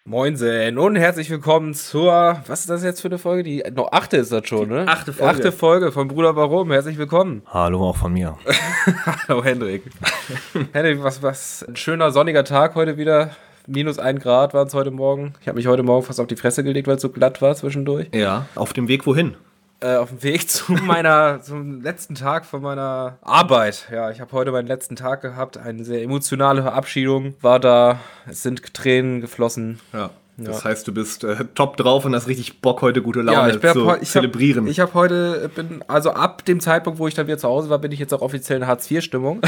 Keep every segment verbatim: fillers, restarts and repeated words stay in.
Moinsen und herzlich willkommen zur, was ist das jetzt für eine Folge? Die noch achte ist das schon, ne? Achte Folge. Achte Folge von Bruder Warum. Herzlich willkommen. Hallo auch von mir. Hallo Hendrik. Hendrik, was, was ein schöner sonniger Tag heute wieder. Minus ein Grad waren es heute Morgen. Ich habe mich heute Morgen fast auf die Fresse gelegt, weil es so glatt war zwischendurch. Ja, auf dem Weg wohin? Äh, auf dem Weg zu meiner, zum letzten Tag von meiner Arbeit. Ja, ich habe heute meinen letzten Tag gehabt. Eine sehr emotionale Verabschiedung war da. Es sind Tränen geflossen. Ja. Das Ja. heißt, du bist äh, top drauf und hast richtig Bock, heute gute Laune Ja, ich bin zu heu- ich zelebrieren. Hab, ich habe heute, bin, also ab dem Zeitpunkt, wo ich dann wieder zu Hause war, bin ich jetzt auch offiziell in Hartz vier Stimmung.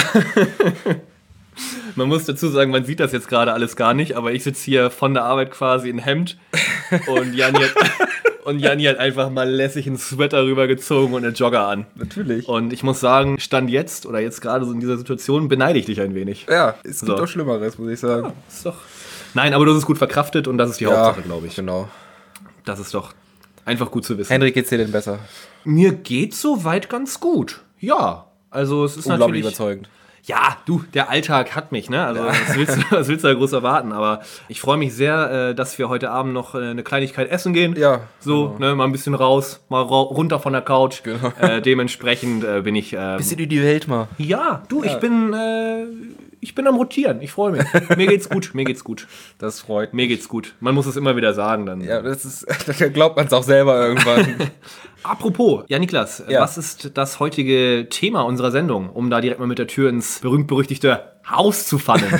Man muss dazu sagen, man sieht das jetzt gerade alles gar nicht, aber ich sitze hier von der Arbeit quasi in Hemd und Janni hat, und Janni hat einfach mal lässig einen Sweater rübergezogen und einen Jogger an. Natürlich. Und ich muss sagen, Stand jetzt oder jetzt gerade so in dieser Situation beneide ich dich ein wenig. Ja, es gibt So. auch Schlimmeres, muss ich sagen. Ja, ist doch. Nein, aber du hast es gut verkraftet und das ist die Hauptsache, glaube ich. Genau. Das ist doch einfach gut zu wissen. Hendrik, geht's dir denn besser? Mir geht's soweit ganz gut. Ja, also es ist Unglaublich natürlich... überzeugend. Ja, du, der Alltag hat mich, ne? Also was willst, du, was willst du da groß erwarten? Aber ich freue mich sehr, äh, dass wir heute Abend noch äh, eine Kleinigkeit essen gehen. Ja, So, ne, mal ein bisschen raus, mal ra runter von der Couch. Genau. Äh, dementsprechend äh, bin ich... Ähm, Bisschen in die Welt mal. ja, du, ich bin... Äh, ich bin am Rotieren, ich freue mich. Mir geht's gut, mir geht's gut. Das freut mich. Mir geht's gut. Man muss es immer wieder sagen dann. Ja, das ist, da glaubt man es auch selber irgendwann. Apropos, ja Niklas, Ja. was ist das heutige Thema unserer Sendung, um da direkt mal mit der Tür ins berühmt-berüchtigte Haus zu fallen?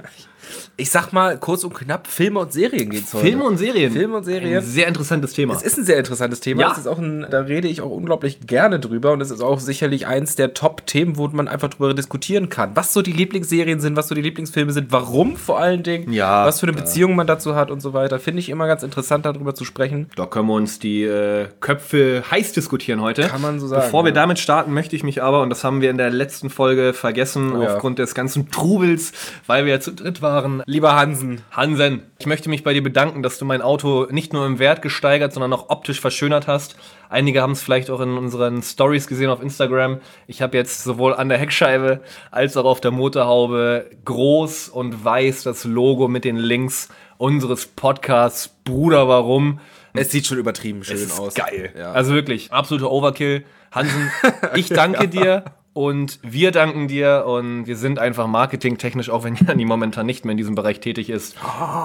Ich sag mal, kurz und knapp, Filme und Serien geht's heute. Filme und Serien. Filme und Serien. Ein sehr interessantes Thema. Es ist ein sehr interessantes Thema. Ja. Es ist auch ein, da rede ich auch unglaublich gerne drüber und es ist auch sicherlich eins der Top-Themen, wo man einfach drüber diskutieren kann. Was so die Lieblingsserien sind, was so die Lieblingsfilme sind, warum vor allen Dingen, Ja, was für eine ja. Beziehung man dazu hat und so weiter. Finde ich immer ganz interessant, darüber zu sprechen. Da können wir uns die äh, Köpfe heiß diskutieren heute. Kann man so sagen, Bevor wir ja. damit starten, möchte ich mich aber, und das haben wir in der letzten Folge vergessen, Oh ja. aufgrund des ganzen Trubels, weil wir ja zu dritt waren. Lieber Hansen. Hansen, ich möchte mich bei dir bedanken, dass du mein Auto nicht nur im Wert gesteigert, sondern auch optisch verschönert hast. Einige haben es vielleicht auch in unseren Stories gesehen auf Instagram. Ich habe jetzt sowohl an der Heckscheibe als auch auf der Motorhaube groß und weiß das Logo mit den Links unseres Podcasts Bruder Warum. Es sieht schon übertrieben schön Es ist aus. geil. Ja. Also wirklich, absoluter Overkill. Hansen, ich danke dir und wir danken dir und wir sind einfach marketingtechnisch, auch wenn Janni momentan nicht mehr in diesem Bereich tätig ist,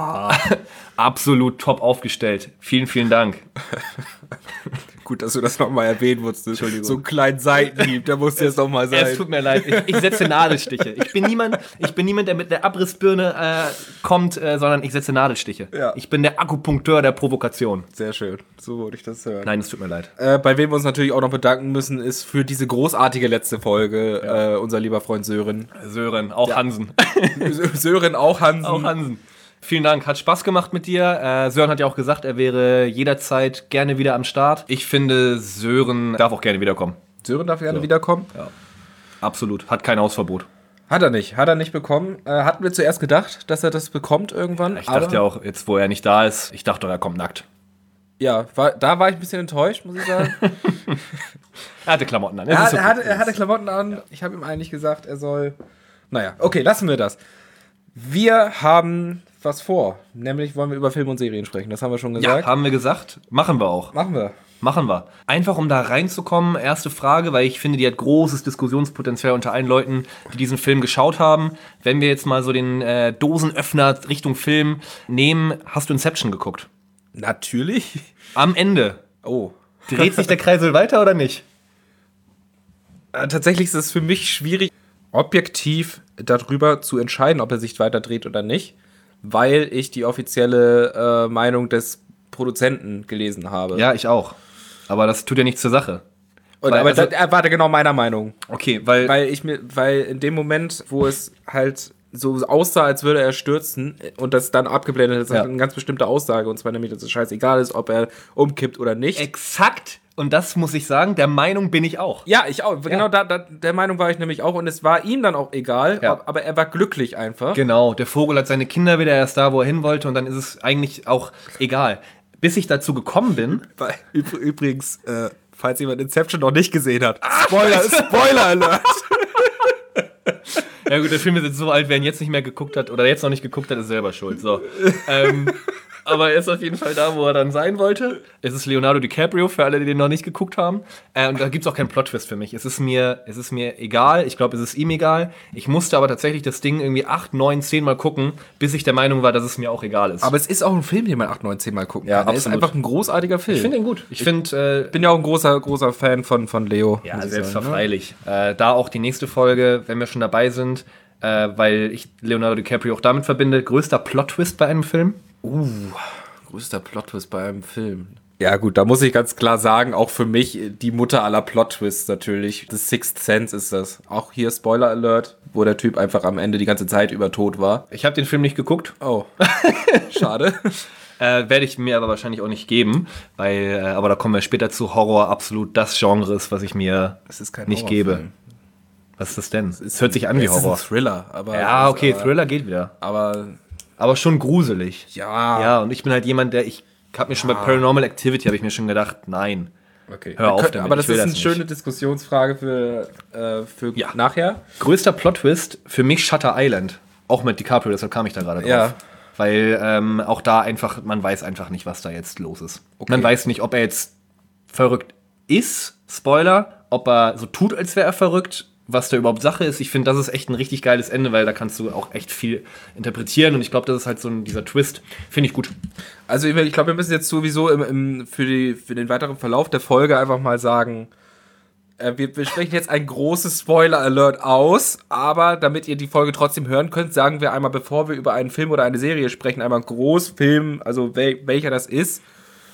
absolut top aufgestellt. Vielen, vielen Dank. Gut, dass du das nochmal erwähnen musstest. Entschuldigung. So einen kleinen Seitenhieb, da musste jetzt nochmal sein. Es tut mir leid, ich, ich setze Nadelstiche. Ich bin niemand, ich bin niemand, der mit der Abrissbirne äh, kommt, äh, sondern ich setze Nadelstiche. Ja. Ich bin der Akupunkteur der Provokation. Sehr schön, so würde ich das hören. Nein, es tut mir leid. Äh, bei wem wir uns natürlich auch noch bedanken müssen, ist für diese großartige letzte Folge äh, unser lieber Freund Sören. Sören, auch Hansen. Sören, auch Hansen. Auch Hansen. Vielen Dank, hat Spaß gemacht mit dir. Äh, Sören hat ja auch gesagt, er wäre jederzeit gerne wieder am Start. Ich finde, Sören darf auch gerne wiederkommen. Sören darf gerne So. wiederkommen. Absolut, hat kein Hausverbot. Hat er nicht, hat er nicht bekommen. Äh, hatten wir zuerst gedacht, dass er das bekommt irgendwann. Ich dachte ja auch, jetzt wo er nicht da ist, ich dachte, er kommt nackt. Ja, war, da war ich ein bisschen enttäuscht, muss ich sagen. Er hatte Klamotten an. er, Das hat, ist er, okay. hatte, er hatte Klamotten an. Ich habe ihm eigentlich gesagt, er soll... Naja, okay, lassen wir das. Wir haben was vor. Nämlich wollen wir über Filme und Serien sprechen. Das haben wir schon gesagt. Ja, haben wir gesagt. Machen wir auch. Machen wir. Machen wir. Einfach um da reinzukommen, erste Frage, weil ich finde, die hat großes Diskussionspotenzial unter allen Leuten, die diesen Film geschaut haben. Wenn wir jetzt mal so den äh, Dosenöffner Richtung Film nehmen, hast du Inception geguckt? Natürlich. Am Ende. Oh. Dreht sich der Kreisel weiter oder nicht? Äh, tatsächlich ist es für mich schwierig, objektiv darüber zu entscheiden, ob er sich weiter dreht oder nicht, weil ich die offizielle äh, Meinung des Produzenten gelesen habe. Ja, ich auch. Aber das tut ja nichts zur Sache. Und, weil, aber also- da, er war da genau meiner Meinung. Okay, weil... Weil ich mir, weil in dem Moment, wo es halt so aussah, als würde er stürzen und das dann abgeblendet ist, Ja. hat eine ganz bestimmte Aussage, und zwar nämlich, dass es scheißegal ist, ob er umkippt oder nicht. Exakt. Und das muss ich sagen, der Meinung bin ich auch. Ja, ich auch. Genau da, da, der Meinung war ich nämlich auch, und es war ihm dann auch egal, Ja. ob, aber er war glücklich einfach. Genau, der Vogel hat seine Kinder wieder, er ist da, wo er hin wollte und dann ist es eigentlich auch egal. Bis ich dazu gekommen bin... Weil, üb- übrigens, äh, falls jemand Inception noch nicht gesehen hat, Spoiler, Spoiler Alert! Ja gut, der Film ist jetzt so alt, wer ihn jetzt nicht mehr geguckt hat oder jetzt noch nicht geguckt hat, ist selber schuld. So. ähm, aber er ist auf jeden Fall da, wo er dann sein wollte. Es ist Leonardo DiCaprio, für alle, die den noch nicht geguckt haben. Äh, und da gibt es auch keinen Plot-Twist für mich. Es ist mir, es ist mir egal. Ich glaube, es ist ihm egal. Ich musste aber tatsächlich das Ding irgendwie acht, neun, zehn Mal gucken, bis ich der Meinung war, dass es mir auch egal ist. Aber es ist auch ein Film, den man acht, neun, zehn Mal gucken Ja, kann. Er ist absolut. einfach ein großartiger Film. Ich finde ihn gut. Ich finde, Ich bin ja auch ein großer, großer Fan von, von Leo. Ja, muss ich selbstverständlich. Äh, da auch die nächste Folge, wenn wir schon dabei sind, äh, weil ich Leonardo DiCaprio auch damit verbinde, größter Plot-Twist bei einem Film. Uh, größter Plot-Twist bei einem Film. Ja gut, da muss ich ganz klar sagen, auch für mich die Mutter aller Plot-Twists natürlich. The Sixth Sense ist das. Auch hier Spoiler-Alert, wo der Typ einfach am Ende die ganze Zeit über tot war. Ich habe den Film nicht geguckt. Oh, schade. Äh, werde ich mir aber wahrscheinlich auch nicht geben, weil, äh, aber da kommen wir später zu. Horror absolut das Genre ist, was ich mir Es ist kein nicht Horrorfilm. gebe. Was ist das denn? Es hört sich an wie Es Horror. ist ein Thriller. Aber Ja, okay, aber, Thriller geht wieder. Aber Aber schon gruselig. ja. Ja, und ich bin halt jemand, der, ich habe mir schon bei Paranormal Activity, habe ich mir schon gedacht, nein. Okay. Hör auf Könnt- damit, aber ich das will ist das eine nicht. schöne Diskussionsfrage für, äh, für Ja. nachher. Größter Plot-Twist für mich Shutter Island. Auch mit DiCaprio, deshalb kam ich da gerade drauf. Ja. Weil ähm, auch da einfach, man weiß einfach nicht, was da jetzt los ist. Okay. Man weiß nicht, ob er jetzt verrückt ist, Spoiler, ob er so tut, als wäre er verrückt, was da überhaupt Sache ist. Ich finde, das ist echt ein richtig geiles Ende, weil da kannst du auch echt viel interpretieren und ich glaube, das ist halt so ein, dieser Twist. Finde ich gut. Also ich ich glaube, wir müssen jetzt sowieso im, im, für, die, für den weiteren Verlauf der Folge einfach mal sagen, äh, wir, wir sprechen jetzt ein großes Spoiler-Alert aus, aber damit ihr die Folge trotzdem hören könnt, sagen wir einmal, bevor wir über einen Film oder eine Serie sprechen, einmal groß Film, also wel, welcher das ist.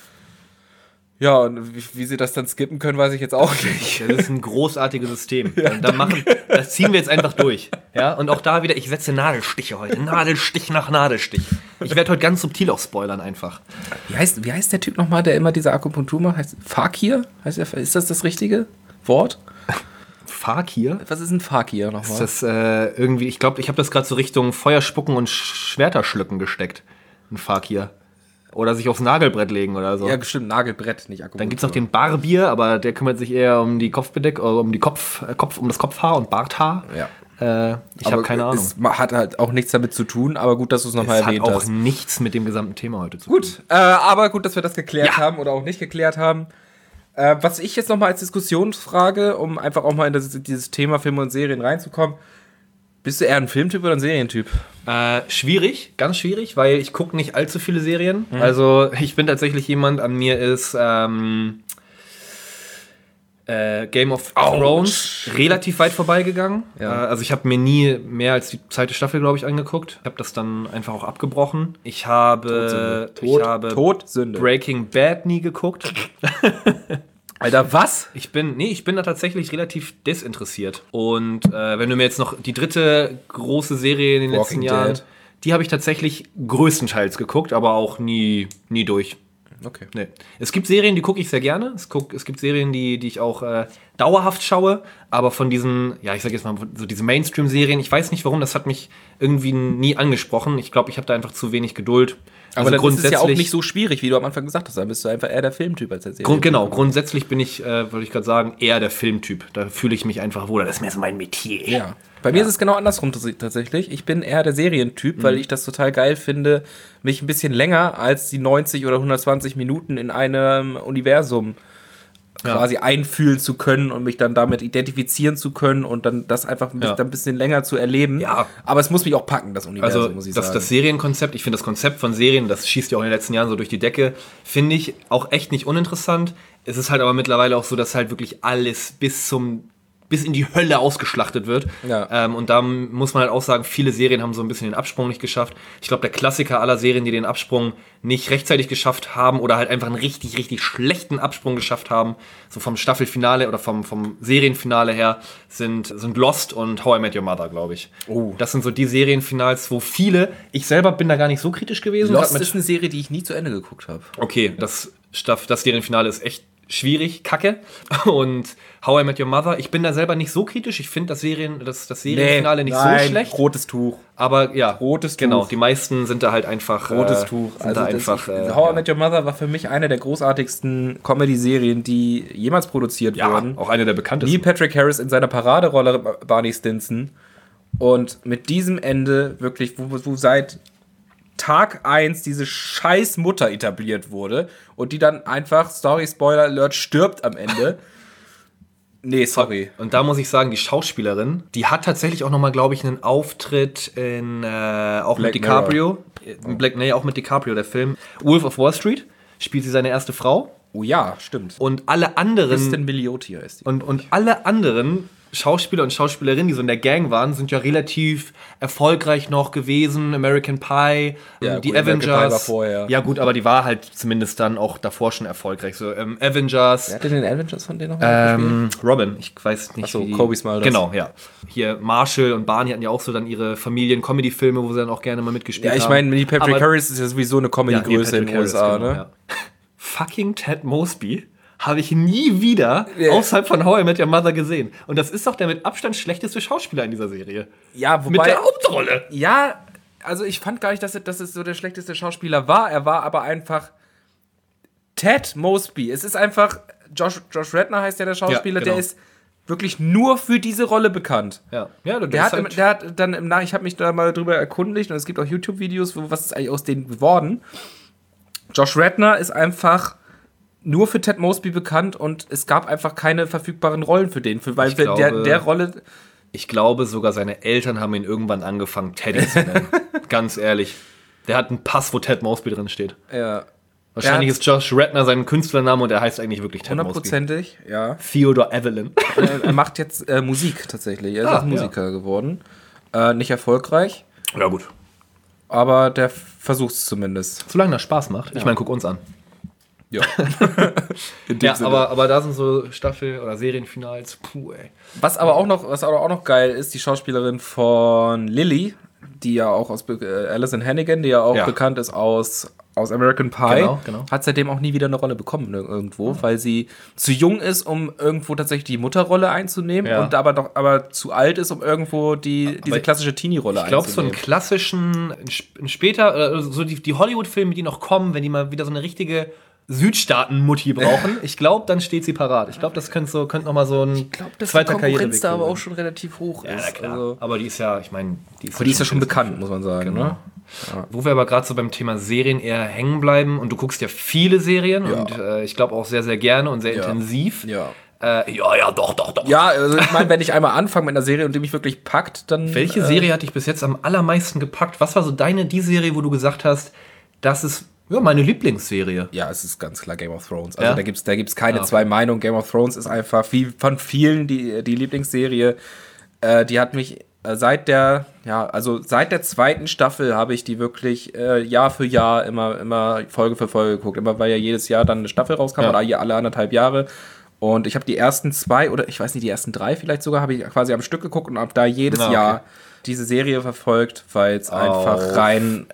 Ja, und wie, wie sie das dann skippen können, weiß ich jetzt auch nicht. Das ist ein großartiges System. Und da machen, das ziehen wir jetzt einfach durch. Ja, und auch da wieder, ich setze Nadelstiche heute. Nadelstich nach Nadelstich. Ich werde heute ganz subtil auch spoilern einfach. Wie heißt, wie heißt der Typ nochmal, der immer diese Akupunktur macht? Heißt Fakir? Heißt der, ist das das richtige Wort? Fakir? Was ist ein Fakir nochmal? Ist das äh, irgendwie, ich glaube, ich habe das gerade so Richtung Feuerspucken und Schwerterschlücken gesteckt. Ein Fakir. Oder sich aufs Nagelbrett legen oder so. Ja, bestimmt Nagelbrett, nicht Akupunktur. Dann gibt es noch den Barbier, aber der kümmert sich eher um die Kopfbedeck, oder um die Kopf, äh, Kopf, um das Kopfhaar und Barthaar. Ja. Äh, ich habe keine Ahnung. Es hat halt auch nichts damit zu tun, aber gut, dass du es nochmal Es hat erwähnt auch hast. nichts mit dem gesamten Thema heute zu tun. Gut, äh, aber gut, dass wir das geklärt Ja. haben oder auch nicht geklärt haben. Äh, was ich jetzt nochmal als Diskussionsfrage, um einfach auch mal in das, dieses Thema Filme und Serien reinzukommen, bist du eher ein Filmtyp oder ein Serientyp? Äh, schwierig, ganz schwierig, weil ich gucke nicht allzu viele Serien. Mhm. Also ich bin tatsächlich jemand, an mir ist ähm, äh, Game of Thrones relativ weit vorbeigegangen. Ja. Äh, also ich habe mir nie mehr als die zweite Staffel, glaube ich, angeguckt. Ich habe das dann einfach auch abgebrochen. Ich habe, Tod, ich habe Todsünde. Breaking Bad nie geguckt. Alter, was? Ich bin, nee, ich bin da tatsächlich relativ desinteressiert. Und äh, wenn du mir jetzt noch die dritte große Serie in den Walking letzten Jahren, Dead. die habe ich tatsächlich größtenteils geguckt, aber auch nie, nie durch. Okay. Nee. Es gibt Serien, die gucke ich sehr gerne. Es, guck, es gibt Serien, die, die ich auch äh, dauerhaft schaue. Aber von diesen, ja, ich sag jetzt mal, so diese Mainstream-Serien, ich weiß nicht warum, das hat mich irgendwie nie angesprochen. Ich glaube, ich habe da einfach zu wenig Geduld. Aber dann ist es ja auch nicht so schwierig, wie du am Anfang gesagt hast. Dann bist du einfach eher der Filmtyp als der Serie. Grund, genau, grundsätzlich bin ich, äh, wollte ich gerade sagen, eher der Filmtyp. Da fühle ich mich einfach wohl. Das ist mehr so mein Metier. Ja. Bei mir ist es genau andersrum tatsächlich. Ich bin eher der Serientyp, Mhm. weil ich das total geil finde, mich ein bisschen länger als die neunzig oder hundertzwanzig Minuten in einem Universum Ja. quasi einfühlen zu können und mich dann damit identifizieren zu können und dann das einfach ein bisschen, Ja. dann ein bisschen länger zu erleben. Ja. Aber es muss mich auch packen, das Universum, Also muss ich das, sagen. das Serienkonzept, ich finde das Konzept von Serien, das schießt ja auch in den letzten Jahren so durch die Decke, finde ich auch echt nicht uninteressant. Es ist halt aber mittlerweile auch so, dass halt wirklich alles bis zum bis in die Hölle ausgeschlachtet wird. Ja. Ähm, und da muss man halt auch sagen, viele Serien haben so ein bisschen den Absprung nicht geschafft. Ich glaube, der Klassiker aller Serien, die den Absprung nicht rechtzeitig geschafft haben oder halt einfach einen richtig, richtig schlechten Absprung geschafft haben, so vom Staffelfinale oder vom, vom Serienfinale her, sind, sind Lost und How I Met Your Mother, glaube ich. Oh. Das sind so die Serienfinals, wo viele, ich selber bin da gar nicht so kritisch gewesen. Lost hab mit- ist eine Serie, die ich nie zu Ende geguckt habe. Okay, das, Staff, das Serienfinale ist echt schwierig, kacke. Und How I Met Your Mother, ich bin da selber nicht so kritisch. Ich finde das, Serien, das, das Serienfinale nicht nein, so schlecht. Rotes Tuch. Aber ja, Rotes Tuch. genau, die meisten sind da halt einfach Rotes äh, Tuch. Sind da das- einfach, äh, How I ja. Met Your Mother war für mich eine der großartigsten Comedy-Serien, die jemals produziert Ja, wurden. auch eine der bekanntesten. Neil Patrick Harris in seiner Paraderolle Barney Stinson. Und mit diesem Ende wirklich, wo, wo seit Tag eins diese scheiß Mutter etabliert wurde und die dann einfach, Story, Spoiler Alert, stirbt am Ende. Nee, sorry. Und da muss ich sagen, die Schauspielerin, die hat tatsächlich auch nochmal, glaube ich, einen Auftritt in, äh, auch Black mit DiCaprio. Oh. Black, nee, auch mit DiCaprio, der Film. Wolf of Wall Street spielt sie seine erste Frau. Oh ja, stimmt. Und alle anderen... Kristen Milioti ist die. Und, und alle anderen Schauspieler und Schauspielerinnen, die so in der Gang waren, sind ja relativ erfolgreich noch gewesen. American Pie, Ja, die gut, American Avengers. Pie war vorher. Ja gut, aber die war halt zumindest dann auch davor schon erfolgreich. So ähm, Avengers. Wer hat denn den Avengers von denen noch mal Ähm, Robin, ich weiß nicht. Ach so, wie die- Kobe Smulders. Genau, ja. Hier Marshall und Barney hatten ja auch so dann ihre Familien-Comedy-Filme, wo sie dann auch gerne mal mitgespielt Ja, ich haben. meine, die Patrick Aber- Harris ist ja sowieso eine Ja, Comedy-Größe nee, in Patrick den Harris, U S A, genau, ne? ja. Fucking Ted Mosby habe ich nie wieder Ja. außerhalb von How I Met Your Mother gesehen. Und das ist doch der mit Abstand schlechteste Schauspieler in dieser Serie. Ja, Mit wobei... der Hauptrolle. Ja, also ich fand gar nicht, dass, er- dass es so der schlechteste Schauspieler war. Er war aber einfach Ted Mosby. Es ist einfach, Josh, Josh Redner heißt ja der Schauspieler, Ja, genau. der ist wirklich nur für diese Rolle bekannt. Ja, ja Der hat, im, der hat dann im Nach, ich habe mich da mal drüber erkundigt und es gibt auch YouTube-Videos, wo was ist eigentlich aus denen geworden. Josh Redner ist einfach nur für Ted Mosby bekannt und es gab einfach keine verfügbaren Rollen für den, für, weil Ich der, glaube- der Rolle. Ich glaube, sogar seine Eltern haben ihn irgendwann angefangen, Teddy zu nennen. Ganz ehrlich. Der hat einen Pass, wo Ted Mosby drin steht. Ja, Wahrscheinlich Der ist Josh Redner sein Künstlername und er heißt eigentlich wirklich Ted Mosby. hundertprozentig, ja. Theodore Evelyn. er, er macht jetzt äh, Musik tatsächlich. Er ist Ah, auch Musiker geworden. Äh, nicht erfolgreich, Ja, gut. aber der versucht es zumindest. Solange das Spaß macht. Ich meine, guck uns an. Ja. In dem Ja, Sinne. aber, aber da sind so Staffel- oder Serienfinals. Puh, ey. Was aber auch noch, was aber auch noch geil ist, die Schauspielerin von Lily, die ja auch aus Be- äh, Alison Hannigan, die ja auch Ja. bekannt ist aus, aus American Pie, Genau, genau. hat seitdem auch nie wieder eine Rolle bekommen ir- irgendwo, weil sie zu jung ist, um irgendwo tatsächlich die Mutterrolle einzunehmen Ja. und aber doch aber zu alt ist, um irgendwo die, diese ich- klassische Teenie-Rolle Ich glaube, so einen einzunehmen. klassischen, ein sp- ein später, äh, so die, die Hollywood-Filme, die noch kommen, wenn die mal wieder so eine richtige Südstaaten-Mutti brauchen, ich glaube, dann steht sie parat. Ich glaube, das könnte so, könnte noch mal so ein zweiter Karriereweg da aber werden. auch schon relativ hoch Ja, ist. na klar. Also, aber die ist ja, ich meine, die ist, aber die ist ja schon bekannt, muss man sagen. Genau. Ne? Wo wir aber gerade so beim Thema Serien eher hängen bleiben und du guckst ja viele Serien Ja. und äh, ich glaube auch sehr, sehr gerne und sehr Ja. intensiv. Ja. Äh, ja, ja, doch, doch, doch. Ja, also ich meine, wenn ich einmal anfange mit einer Serie und die mich wirklich packt, dann. Welche äh, Serie hat dich bis jetzt am allermeisten gepackt? Was war so deine, die Serie, wo du gesagt hast, das ist ja, meine Lieblingsserie? Ja, es ist ganz klar Game of Thrones. Also Ja? da gibt es da gibt's keine Ah, okay. zwei Meinungen. Game of Thrones ist einfach viel, von vielen die, die Lieblingsserie. Äh, die hat mich äh, seit der, ja, also seit der zweiten Staffel habe ich die wirklich äh, Jahr für Jahr immer, immer Folge für Folge geguckt. Immer weil ja jedes Jahr dann eine Staffel rauskam Ja. oder je alle anderthalb Jahre. Und ich habe die ersten zwei oder ich weiß nicht, die ersten drei vielleicht sogar, habe ich quasi am Stück geguckt und habe da jedes Ah, okay. Jahr diese Serie verfolgt, weil es einfach rein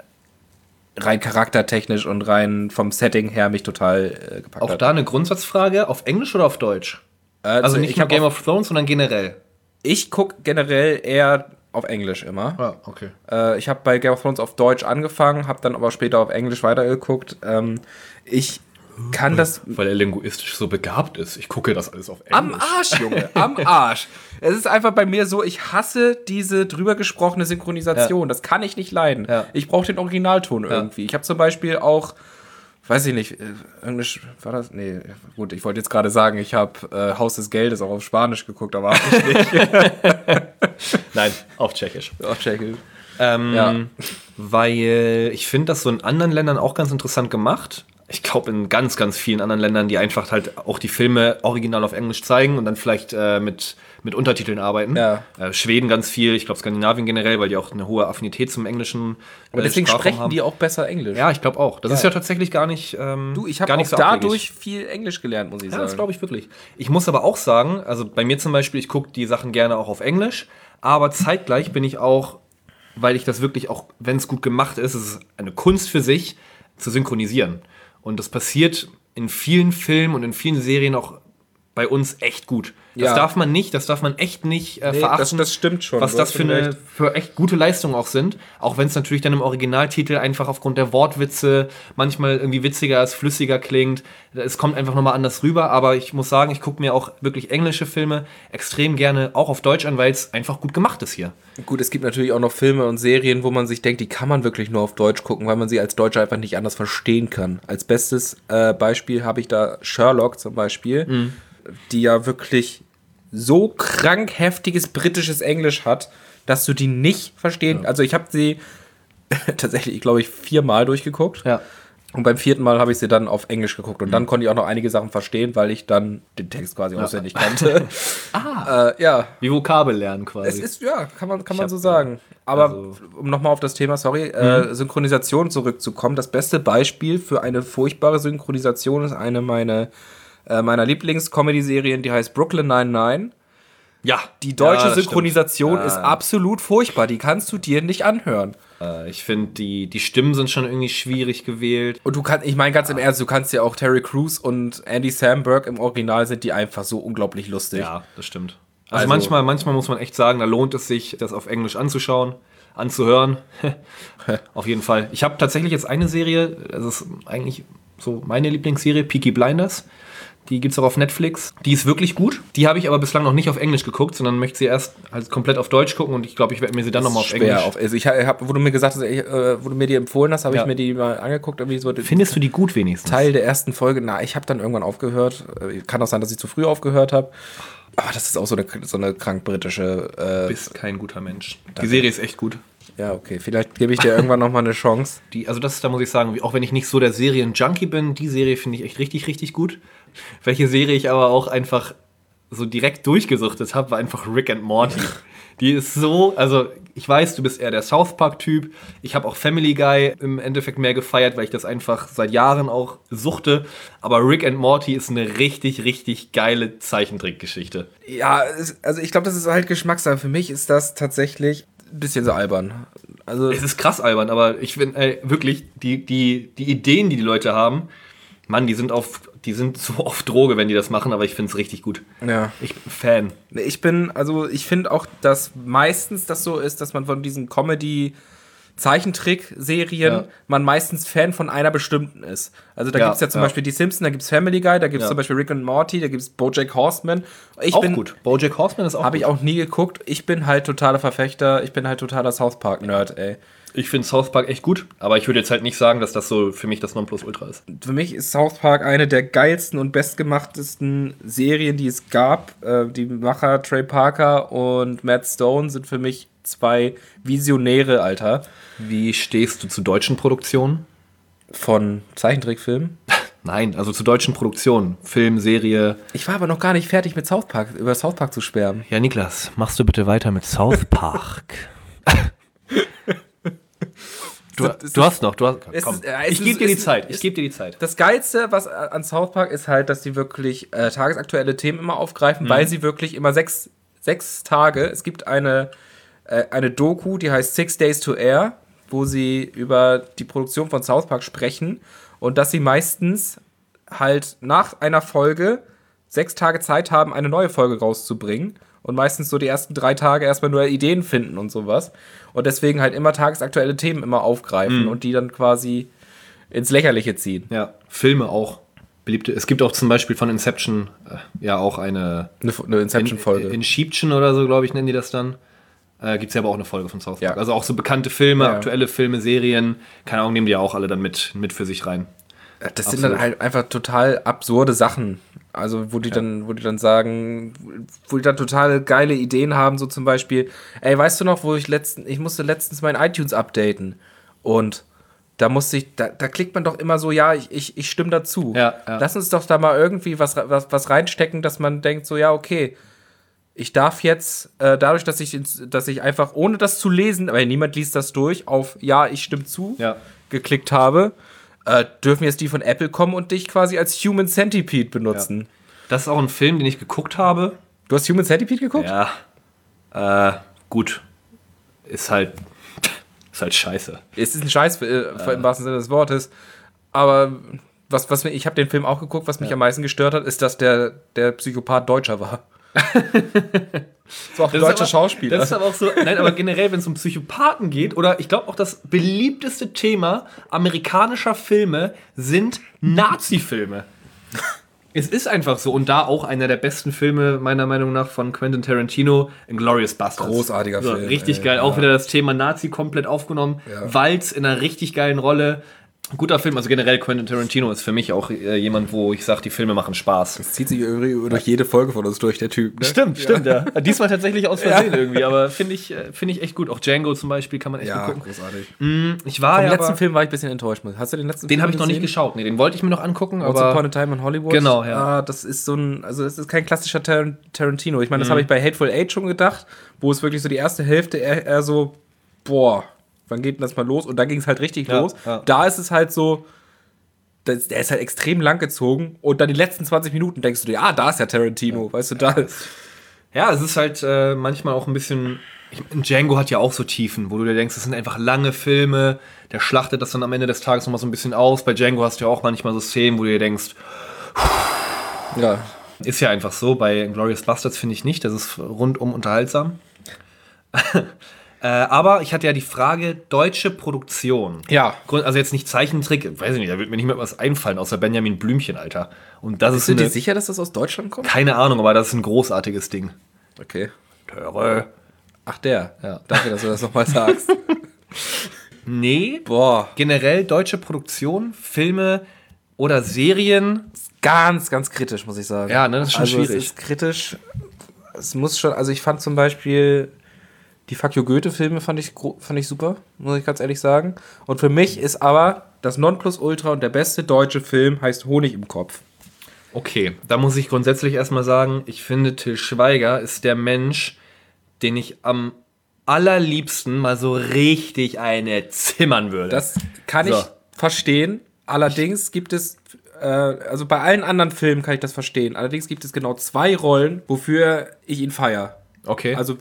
rein charaktertechnisch und rein vom Setting her mich total äh, gepackt Auch hat. da eine Grundsatzfrage, auf Englisch oder auf Deutsch? Also nicht ich nur hab Game auf, of Thrones, sondern generell. ich gucke generell eher auf Englisch immer. Ah, okay. Äh, ich habe bei Game of Thrones auf Deutsch angefangen, habe dann aber später auf Englisch weitergeguckt. Ähm, ich kann das Weil er linguistisch so begabt ist. Ich gucke das alles auf Englisch. am Arsch, Junge, am Arsch. Es ist einfach bei mir so, ich hasse diese drüber gesprochene Synchronisation. Das kann ich nicht leiden. Ja. Ich brauche den Originalton irgendwie. Ich habe zum Beispiel auch, weiß ich nicht, äh, Englisch, war das? Nee, gut, ich wollte jetzt gerade sagen, ich habe äh, Haus des Geldes auch auf Spanisch geguckt, aber hab ich nicht. Nein, auf Tschechisch. auf Tschechisch. Ähm, Ja. Weil ich finde das so in anderen Ländern auch ganz interessant gemacht. Ich glaube, in ganz, ganz vielen anderen Ländern, die einfach halt auch die Filme original auf Englisch zeigen und dann vielleicht äh, mit, mit Untertiteln arbeiten. Ja. Äh, Schweden ganz viel, ich glaube Skandinavien generell, weil die auch eine hohe Affinität zum englischen äh, Aber deswegen Sprachraum sprechen haben. die auch besser Englisch. Ja, ich glaube auch. Das Ja. ist ja tatsächlich gar nicht ähm, Du, ich habe gar auch nicht so dadurch abwegig. viel Englisch gelernt, muss ich Ja, sagen. das glaube ich wirklich. Ich muss aber auch sagen, also bei mir zum Beispiel, ich gucke die Sachen gerne auch auf Englisch, aber zeitgleich bin ich auch, weil ich das wirklich auch, wenn es gut gemacht ist, es ist eine Kunst für sich, zu synchronisieren. Und das passiert in vielen Filmen und in vielen Serien auch bei uns echt gut. Das Ja. darf man nicht, das darf man echt nicht äh, Nee, verachten. das, das stimmt schon. Was Du das hast für, schon eine, recht. für echt gute Leistungen auch sind. Auch wenn es natürlich dann im Originaltitel einfach aufgrund der Wortwitze manchmal irgendwie witziger als flüssiger klingt. Es kommt einfach nochmal anders rüber. Aber ich muss sagen, ich gucke mir auch wirklich englische Filme extrem gerne auch auf Deutsch an, weil es einfach gut gemacht ist hier. Gut, es gibt natürlich auch noch Filme und Serien, wo man sich denkt, die kann man wirklich nur auf Deutsch gucken, weil man sie als Deutscher einfach nicht anders verstehen kann. Als bestes äh, Beispiel habe ich da Sherlock zum Beispiel, Mhm. die ja wirklich so krank heftiges britisches Englisch hat, dass du die nicht verstehen. Ja. Also ich habe sie tatsächlich, glaube ich, viermal durchgeguckt. Ja. Und beim vierten Mal habe ich sie dann auf Englisch geguckt. Und dann konnte ich auch noch einige Sachen verstehen, weil ich dann den Text quasi auswendig kannte. Ah, äh, ja, wie Vokabel lernen es quasi. ist, ja, kann man, kann Ich man hab, so sagen. Aber also- um nochmal auf das Thema, sorry, äh, Synchronisation zurückzukommen, das beste Beispiel für eine furchtbare Synchronisation ist eine meiner, äh, meiner Lieblings-Comedy-Serien, die heißt Brooklyn Nine-Nine. Ja. Die deutsche Ja, das Synchronisation stimmt. ist Ja. absolut furchtbar, die kannst du dir nicht anhören. Äh, ich finde, die, die Stimmen sind schon irgendwie schwierig gewählt. Und du kannst, ich meine ganz im Ernst, du kannst ja auch Terry Crews und Andy Samberg im Original sind die einfach so unglaublich lustig. Ja, das stimmt. Also, Also- manchmal, manchmal muss man echt sagen, da lohnt es sich, das auf Englisch anzuschauen, anzuhören. Auf jeden Fall. Ich habe tatsächlich jetzt eine Serie, das ist eigentlich so meine Lieblingsserie, Peaky Blinders. Die gibt's auch auf Netflix. Die ist wirklich gut. Die habe ich aber bislang noch nicht auf Englisch geguckt, sondern möchte sie erst halt komplett auf Deutsch gucken und ich glaube, ich werde mir sie dann nochmal auf Schwer Englisch. auf, also ich habe, wo du mir gesagt hast, ich, äh, wo du mir die empfohlen hast, habe Ja. ich mir die mal angeguckt, irgendwie so Findest du die gut wenigstens? Teil der ersten Folge. Na, ich habe dann irgendwann aufgehört. Äh, Kann auch sein, dass ich zu früh aufgehört habe. Aber das ist auch so eine, so eine krank britische. Du Äh, bist kein guter Mensch. Die Serie ist echt gut. ja, okay. Vielleicht gebe ich dir irgendwann noch mal eine Chance. Die, also das ist, da muss ich sagen, auch wenn ich nicht so der Serien-Junkie bin, die Serie finde ich echt richtig, richtig gut. Welche Serie ich aber auch einfach so direkt durchgesuchtet habe, war einfach Rick and Morty. Die ist so, also ich weiß, du bist eher der South Park-Typ. Ich habe auch Family Guy im Endeffekt mehr gefeiert, weil ich das einfach seit Jahren auch suchte. Aber Rick and Morty ist eine richtig, richtig geile Zeichentrickgeschichte. Ja, es, also ich glaube, das ist halt Geschmackssache. Für mich ist das tatsächlich ein bisschen so albern. Also Es ist krass albern, aber ich finde ey, wirklich, die, die, die Ideen, die die Leute haben, Mann, die sind auf, die sind so auf Droge, wenn die das machen, aber ich finde es richtig gut. ja. Ich bin Fan. Ich bin, also ich finde auch, dass meistens das so ist, dass man von diesen Comedy-Zeichentrick-Serien Ja. man meistens Fan von einer bestimmten ist. Also da Ja, gibt es ja zum ja. Beispiel die Simpsons, da gibt es Family Guy, da gibt es Ja. zum Beispiel Rick and Morty, da gibt es BoJack Horseman. Ich Auch bin, gut. BoJack Horseman ist auch habe ich gut. auch nie geguckt. Ich bin halt totaler Verfechter, ich bin halt totaler South Park-Nerd, ey. Ich finde South Park echt gut, aber ich würde jetzt halt nicht sagen, dass das so für mich das Nonplusultra ist. Für mich ist South Park eine der geilsten und bestgemachtesten Serien, die es gab. Äh, die Macher Trey Parker und Matt Stone sind für mich zwei Visionäre, Alter, Wie stehst du zu deutschen Produktionen? von Zeichentrickfilmen. Nein, also zu deutschen Produktionen. Film, Serie. Ich war aber noch gar nicht fertig mit South Park, über South Park zu schwärmen. Ja, Niklas, machst du bitte weiter mit South Park? Du, Das ist- du hast noch, du hast, Es komm, ist- äh, es ich gebe ist- dir die es- Zeit, es- ich gebe dir die Zeit. Das Geilste, was an South Park ist halt, dass die wirklich äh, tagesaktuelle Themen immer aufgreifen, weil sie wirklich immer sechs, sechs Tage, es gibt eine, äh, eine Doku, die heißt Six Days to Air, wo sie über die Produktion von South Park sprechen und dass sie meistens halt nach einer Folge sechs Tage Zeit haben, eine neue Folge rauszubringen und meistens so die ersten drei Tage erstmal nur Ideen finden und sowas und deswegen halt immer tagesaktuelle Themen immer aufgreifen und die dann quasi ins Lächerliche ziehen. Ja, Filme auch. Beliebte. Es gibt auch zum Beispiel von Inception äh, ja auch eine Eine, eine Inception-Folge. In, in Schiebchen oder so, glaube ich, nennen die das dann. Äh, gibt es ja aber auch eine Folge von South Park. Ja. Also auch so bekannte Filme, Ja, ja. aktuelle Filme, Serien. Keine Ahnung, nehmen die ja auch alle dann mit, mit für sich rein. Das sind Absolut. dann halt einfach total absurde Sachen. Also, wo die dann, wo die dann sagen, wo die dann total geile Ideen haben, so zum Beispiel, ey, weißt du noch, wo ich letzten, ich musste letztens mein iTunes updaten und da musste ich, da, da klickt man doch immer so, ja, ich, ich, ich stimme dazu. Ja, ja. Lass uns doch da mal irgendwie was, was, was reinstecken, dass man denkt, so, ja, okay, ich darf jetzt, äh, dadurch, dass ich, ins, dass ich einfach, ohne das zu lesen, aber niemand liest das durch, auf ja, ich stimme zu, Ja. geklickt habe, äh, dürfen jetzt die von Apple kommen und dich quasi als Human Centipede benutzen. Das ist auch ein Film, den ich geguckt habe. Du hast Human Centipede geguckt? Ja. Äh, gut. Ist halt. Ist halt scheiße. Es ist ein Scheiß äh, im wahrsten Sinne des Wortes. Aber was, was mir, ich habe den Film auch geguckt, was mich ja. am meisten gestört hat, ist, dass der, der Psychopath Deutscher war. Das war auch ein deutscher aber, Schauspieler. Das ist aber auch so, nein, aber generell, wenn es um Psychopathen geht, oder ich glaube auch das beliebteste Thema amerikanischer Filme sind Nazi-Filme. Es ist einfach so. Und da auch einer der besten Filme, meiner Meinung nach, von Quentin Tarantino, Inglourious Basterds. Großartiger so, Film. Richtig ey, geil. ja. Auch wieder das Thema Nazi komplett aufgenommen. Ja. Walz in einer richtig geilen Rolle. Guter Film, also generell Quentin Tarantino ist für mich auch äh, jemand, wo ich sage, die Filme machen Spaß. Das zieht sich irgendwie durch jede Folge von uns durch, der Typ. Ne? Stimmt, ja. stimmt, ja. Diesmal tatsächlich aus Versehen ja. irgendwie, aber finde ich, find ich echt gut. Auch Django zum Beispiel kann man echt ja, gut gucken. Großartig. Mm, ich war Vom ja letzten aber, Film war ich ein bisschen enttäuscht. Hast du den letzten den Film habe ich noch gesehen? nicht geschaut. Nee, den wollte ich mir noch angucken. Once aber Upon a Time in Hollywood. Genau, ja. Ah, das ist so ein, also das ist kein klassischer Tar- Tarantino. Ich meine, das mhm. habe ich bei Hateful Eight schon gedacht, wo es wirklich so die erste Hälfte eher, eher so, boah, wann geht denn das mal los? Und da ging es halt richtig ja, los. Ja. Da ist es halt so, das, der ist halt extrem lang gezogen und dann die letzten zwanzig Minuten denkst du dir, ah, da ist ja Tarantino, ja. weißt du, da ist. Ja, es ist halt äh, manchmal auch ein bisschen. Ich, Django hat ja auch so Tiefen, wo du dir denkst, das sind einfach lange Filme, der schlachtet das dann am Ende des Tages nochmal so ein bisschen aus. Bei Django hast du ja auch manchmal so Szenen, wo du dir denkst, ja. Ist ja einfach so. Bei Inglourious Basterds finde ich nicht, das ist rundum unterhaltsam. Äh, aber ich hatte ja die Frage, deutsche Produktion. Ja. Also jetzt nicht Zeichentrick, weiß ich nicht, da wird mir nicht mehr was einfallen, außer Benjamin Blümchen, Alter. Und das Bist ist du eine, dir sicher, dass das aus Deutschland kommt? Keine Ahnung, aber das ist ein großartiges Ding. Okay. Töre. Ach, der. Ja. Danke, dass du das nochmal sagst. Nee. Boah. Generell deutsche Produktion, Filme oder Serien. Ganz, ganz kritisch, muss ich sagen. Ja, ne, das ist schon also schwierig. Es ist kritisch. Es muss schon, also ich fand zum Beispiel die Fuck You Goethe-Filme fand ich, fand ich super, muss ich ganz ehrlich sagen. Und für mich ist aber das Nonplusultra und der beste deutsche Film heißt Honig im Kopf. Okay, da muss ich grundsätzlich erstmal sagen, ich finde, Til Schweiger ist der Mensch, den ich am allerliebsten mal so richtig eine zimmern würde. Das kann so. ich verstehen. Allerdings gibt es, äh, also bei allen anderen Filmen kann ich das verstehen. Allerdings gibt es genau zwei Rollen, wofür ich ihn feiere. Okay. Also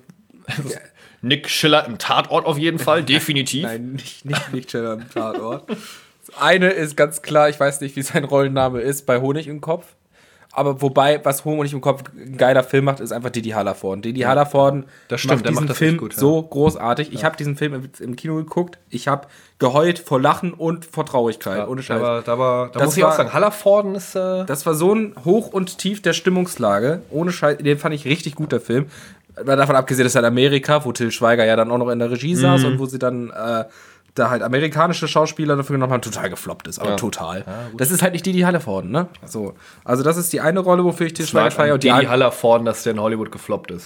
Nick Schiller im Tatort auf jeden Fall, definitiv. Nein, nicht, nicht Nick Schiller im Tatort. Das eine ist ganz klar, ich weiß nicht, wie sein Rollenname ist, bei Honig im Kopf. Aber wobei, was Honig im Kopf ein geiler Film macht, ist einfach Didi Hallervorden. Didi ja. Hallervorden das stimmt, macht diesen macht das Film gut, ja. so großartig. Ja. Ich habe diesen Film im, im Kino geguckt. Ich habe geheult vor Lachen und vor Traurigkeit. Ja, ohne Scheiß. Aber, da war, da das muss ich war, auch sagen, Hallervorden ist... Äh das war so ein Hoch und Tief der Stimmungslage. Ohne Scheiß, den fand ich richtig gut, der Film. Mal davon abgesehen, dass halt Amerika, wo Til Schweiger ja dann auch noch in der Regie saß mhm. und wo sie dann äh, da halt amerikanische Schauspieler dafür genommen haben, total gefloppt ist, aber ja. total. Ja, das ist halt nicht Didi Hallervorden, ne? So. Also das ist die eine Rolle, wofür ich Til Schweiger feiere. Und Didi Hallervorden, dass der in Hollywood gefloppt ist.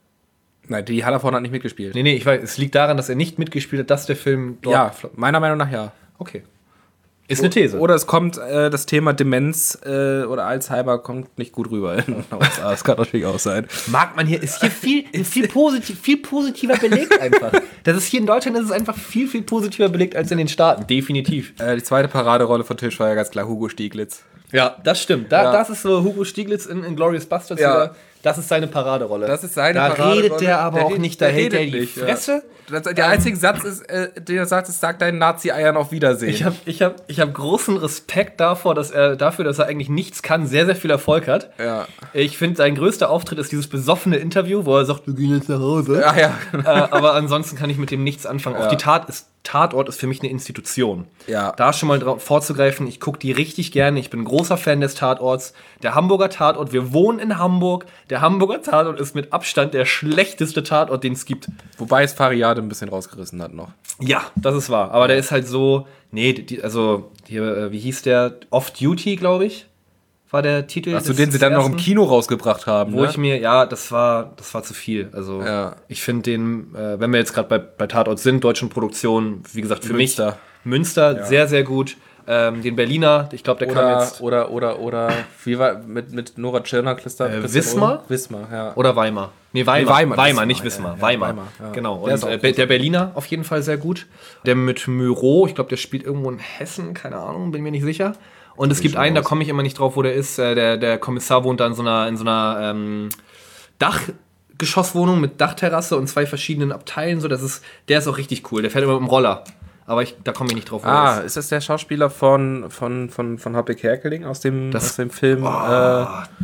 Nein, Didi Hallervorden hat nicht mitgespielt. Nee, nee, ich weiß, es liegt daran, dass er nicht mitgespielt hat, dass der Film dort ja, gefloppt. Meiner Meinung nach ja. Okay. Ist eine These. Oder es kommt, äh, das Thema Demenz äh, oder Alzheimer kommt nicht gut rüber in den U S A. Das kann natürlich auch sein. Mag man hier, ist hier viel, viel, positiv, viel positiver belegt einfach. Das ist hier in Deutschland ist es einfach viel, viel positiver belegt als in den Staaten. Definitiv. Äh, die zweite Paraderolle von Til Schweiger, ganz klar, Hugo Stieglitz. Ja, das stimmt. Da, ja. Das ist so Hugo Stieglitz in Inglourious Basterds. Ja. Das ist seine Paraderolle. Das ist seine da Paraderolle. Da redet der aber der auch redet, nicht, da hält er die nicht, Fresse. Ja. Der einzige Satz ist, äh, den er sagt, ist, sag deinen Nazi-Eiern auf Wiedersehen. Ich habe ich hab, ich hab großen Respekt davor, dass er, dafür, dass er eigentlich nichts kann, sehr, sehr viel Erfolg hat. Ja. Ich finde, sein größter Auftritt ist dieses besoffene Interview, wo er sagt, wir gehen jetzt nach Hause. Ja, ja. äh, aber ansonsten kann ich mit dem nichts anfangen. Ja. Auch die Tat ist, Tatort ist für mich eine Institution. Ja. Da schon mal drauf vorzugreifen, ich gucke die richtig gerne. Ich bin ein großer Fan des Tatorts. Der Hamburger Tatort, wir wohnen in Hamburg. Der Hamburger Tatort ist mit Abstand der schlechteste Tatort, den es gibt. Wobei es Fariade ein bisschen rausgerissen hat noch. Ja, das ist wahr. Aber der ist halt so, nee, die, also, hier, wie hieß der? Off-Duty, glaube ich, war der Titel. Achso, den sie dann ersten, noch im Kino rausgebracht haben. Wo ne? ich mir, ja, das war, das war zu viel. Also, ja. ich finde den, äh, wenn wir jetzt gerade bei, bei Tatort sind, deutschen Produktionen, wie gesagt, für Münster. mich Münster, ja. sehr, sehr gut. Ähm, den Berliner, ich glaube, der oder, kam jetzt. Oder, oder, oder, wie war mit, mit Nora Tschirner, Christa, äh, Wismar? Wismar, ja. Oder Weimar. Nee, Weimar. Nee, Weimar, Weimar, nicht Wismar. Ja, ja, Weimar. Weimar ja. Genau. Der, und äh, der Berliner auf jeden Fall sehr gut. Der mit Myro, ich glaube, der spielt irgendwo in Hessen, keine Ahnung, bin mir nicht sicher. Und es gibt einen, da komme ich immer nicht drauf, wo der ist. Äh, der, der Kommissar wohnt da in so einer, in so einer ähm, Dachgeschosswohnung mit Dachterrasse und zwei verschiedenen Abteilen. So, das ist, der ist auch richtig cool. Der fährt immer mit dem Roller. aber ich, da komme ich nicht drauf. Ah, ist das der Schauspieler von, von, von, von Habeck Kerkeling aus dem, Das- aus dem Film? Oh, Äh,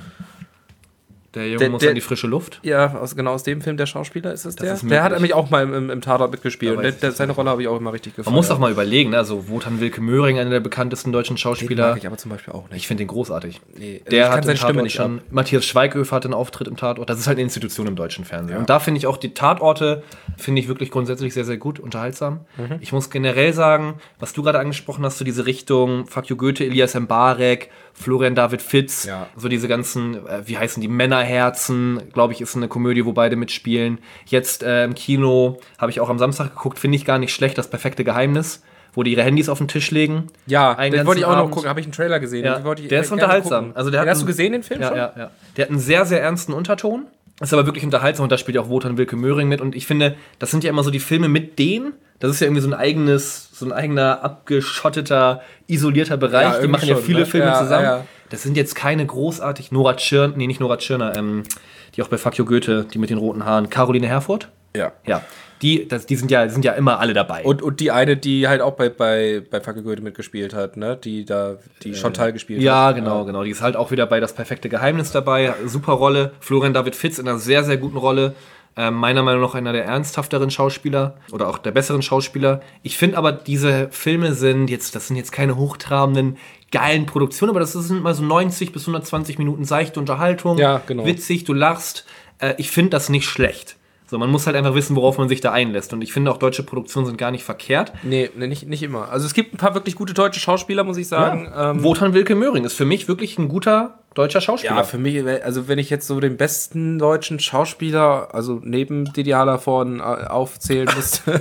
der Junge der- muss der- an die frische Luft. ja, aus, genau aus dem Film der Schauspieler ist es Das der? ist Der hat möglich. nämlich auch mal im, im Tatort mitgespielt. Da Und weiß der, ich der, das seine nicht. Rolle habe ich auch immer richtig gefallen. Man muss doch mal überlegen, ne? Also Wotan Wilke Möhring, einer der bekanntesten deutschen Den Schauspieler. mag ich aber zum Beispiel auch Ich nicht. finde den großartig. Nee, also Der ich kann hat seine im Stimme Tatort nicht schon. ab. Matthias Schweighöfer hat einen Auftritt im Tatort. Das ist halt eine Institution im deutschen Fernsehen. Ja. Und da finde ich auch die Tatorte, finde ich wirklich grundsätzlich sehr, sehr gut, unterhaltsam. Mhm. Ich muss generell sagen, was du gerade angesprochen hast, so diese Richtung Fuck you Goethe, Elias Mbarek, Florian David Fitz, Ja. so diese ganzen, äh, wie heißen die, Männerherzen, glaube ich, ist eine Komödie, wo beide mitspielen. Jetzt äh, im Kino habe ich auch am Samstag geguckt, finde ich gar nicht schlecht, das perfekte Geheimnis, wo die ihre Handys auf den Tisch legen. Ja, Einen den wollte ich ganzen auch noch Abend. gucken. Habe ich einen Trailer gesehen. Ja, Den wollte ich der ist gerne unterhaltsam. gucken. Also der hat den hast einen- du gesehen, den Film Ja, schon? ja, ja. Der hat einen sehr, sehr ernsten Unterton. Ist aber wirklich unterhaltsam und da spielt auch Wotan Wilke Möhring mit. Und ich finde, das sind ja immer so die Filme mit denen. Das ist ja irgendwie so ein eigenes, so ein eigener abgeschotteter, isolierter Bereich. Ja, die irgendwie machen ja schon, viele ne? Filme Ja, zusammen. ja, ja. Das sind jetzt keine großartig Nora Tschirner, nee, nicht Nora Tschirner, ähm, die auch bei Fuck you Goethe, die mit den roten Haaren, Caroline Herfurth. Ja. Ja, die, das, die sind ja, sind ja immer alle dabei. Und, und die eine, die halt auch bei, bei, bei Fuck you Goethe mitgespielt hat, ne? Die da, die Chantal gespielt Ja, hat. genau, genau. Die ist halt auch wieder bei Das perfekte Geheimnis dabei. Super Rolle. Florian David Fitz in einer sehr, sehr guten Rolle. Ähm, meiner Meinung nach einer der ernsthafteren Schauspieler oder auch der besseren Schauspieler. Ich finde aber, diese Filme sind jetzt, das sind jetzt keine hochtrabenden, geilen Produktionen, aber das sind mal so neunzig bis hundertzwanzig Minuten seichte Unterhaltung. Ja, genau. Witzig, du lachst. Äh, ich finde das nicht schlecht. So, man muss halt einfach wissen, worauf man sich da einlässt. Und ich finde auch, deutsche Produktionen sind gar nicht verkehrt. Nee, nee nicht, nicht immer. Also es gibt ein paar wirklich gute deutsche Schauspieler, muss ich sagen. Ähm, Wotan Wilke Möhring ist für mich wirklich ein guter deutscher Schauspieler. ja, für mich, also wenn ich jetzt so den besten deutschen Schauspieler, also neben Didi Hallervorden äh, aufzählen müsste,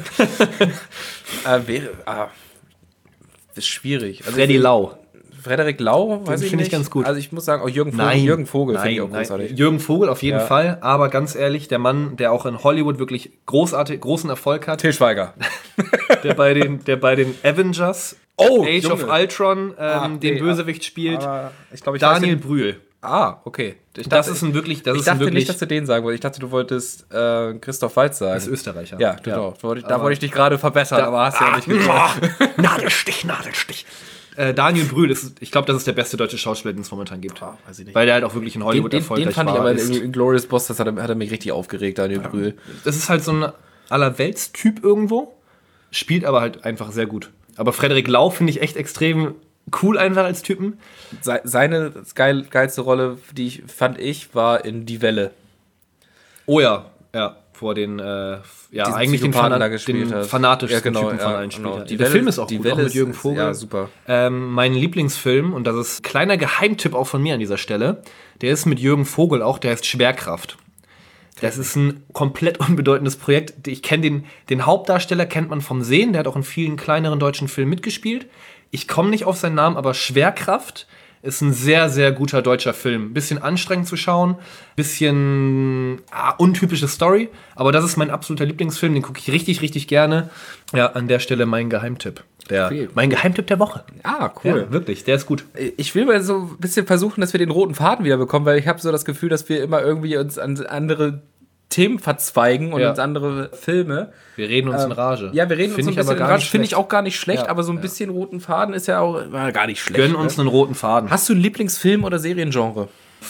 äh, wäre, ah, ist schwierig. Also Freddy ich- Lau. Frederik Lau, weiß ich finde ich nicht. ganz gut. Also ich muss sagen, auch Jürgen Vogel, Nein. Jürgen Vogel finde Nein, ich auch nein. großartig. Jürgen Vogel auf jeden Ja. Fall, aber ganz ehrlich, der Mann, der auch in Hollywood wirklich großartig, großen Erfolg hat, Til Schweiger. der bei den, der bei den Avengers, Oh, Age Junge. of Ultron, ähm, Ah, den nee, Bösewicht spielt, Aber ich glaube, ich Daniel weiß Brühl. den, Ah, okay. Ich Das ist ein wirklich, das ich ist ein dachte wirklich, nicht, dass du den sagen wolltest. Ich dachte, du wolltest äh, Christoph Waltz sagen. das ist Österreicher. Ja, genau. Da wollte ich, da Aber- wollte ich dich gerade verbessern, Da- aber hast ja Ah, nicht gesagt. Nadelstich, Nadelstich. Äh, Daniel Brühl, ist, ich glaube, das ist der beste deutsche Schauspieler, den es momentan gibt. Ah, weiß ich nicht. Weil der halt auch wirklich in Den, Hollywood den, erfolgreich den fand ich war. aber ist. in, in Glorious Boss, das hat, er- hat er mich richtig aufgeregt, Daniel Brühl. Das ist halt so ein Allerwelts-Typ irgendwo, spielt aber halt einfach sehr gut. Aber Frederik Lau finde ich echt extrem cool einfach als Typen. Se, seine geil, geilste Rolle, die ich fand ich, war in Die Welle. Oh ja, ja, vor den, äh, ja, Diesen eigentlich den, Psychopathen Fana da gespielt den hat. fanatischsten Ja, genau, Typen von ja, allen genau. Spielern. Die Der Welle Film ist- ist auch die gut, Welle auch mit ist- Jürgen ist- Vogel. ja, super. Ähm, mein Lieblingsfilm, und das ist ein kleiner Geheimtipp auch von mir an dieser Stelle, der ist mit Jürgen Vogel auch, der heißt Schwerkraft. Das ist ein komplett unbedeutendes Projekt. Ich kenne den, den Hauptdarsteller, kennt man vom Sehen, der hat auch in vielen kleineren deutschen Filmen mitgespielt. Ich komme nicht auf seinen Namen, aber Schwerkraft ist ein sehr, sehr guter deutscher Film. Bisschen anstrengend zu schauen, bisschen ah, untypische Story, aber das ist mein absoluter Lieblingsfilm, den gucke ich richtig, richtig gerne. Ja, an der Stelle mein Geheimtipp. Der, Okay. Mein Geheimtipp der Woche. Ah, Ja, wirklich, der ist gut. Ich will mal so ein bisschen versuchen, dass wir den roten Faden wieder bekommen, weil ich habe so das Gefühl, dass wir immer irgendwie uns an andere Themen verzweigen und Ja. uns andere Filme. Wir reden uns in Rage. Ja, wir reden Find uns ich so ein aber bisschen gar in Rage. nicht Finde ich schlecht. auch gar nicht schlecht, Ja, aber so ein bisschen roten Faden ist ja auch äh, gar nicht schlecht. Gönnen ne? uns einen roten Faden. Hast du ein Lieblingsfilm oder Seriengenre?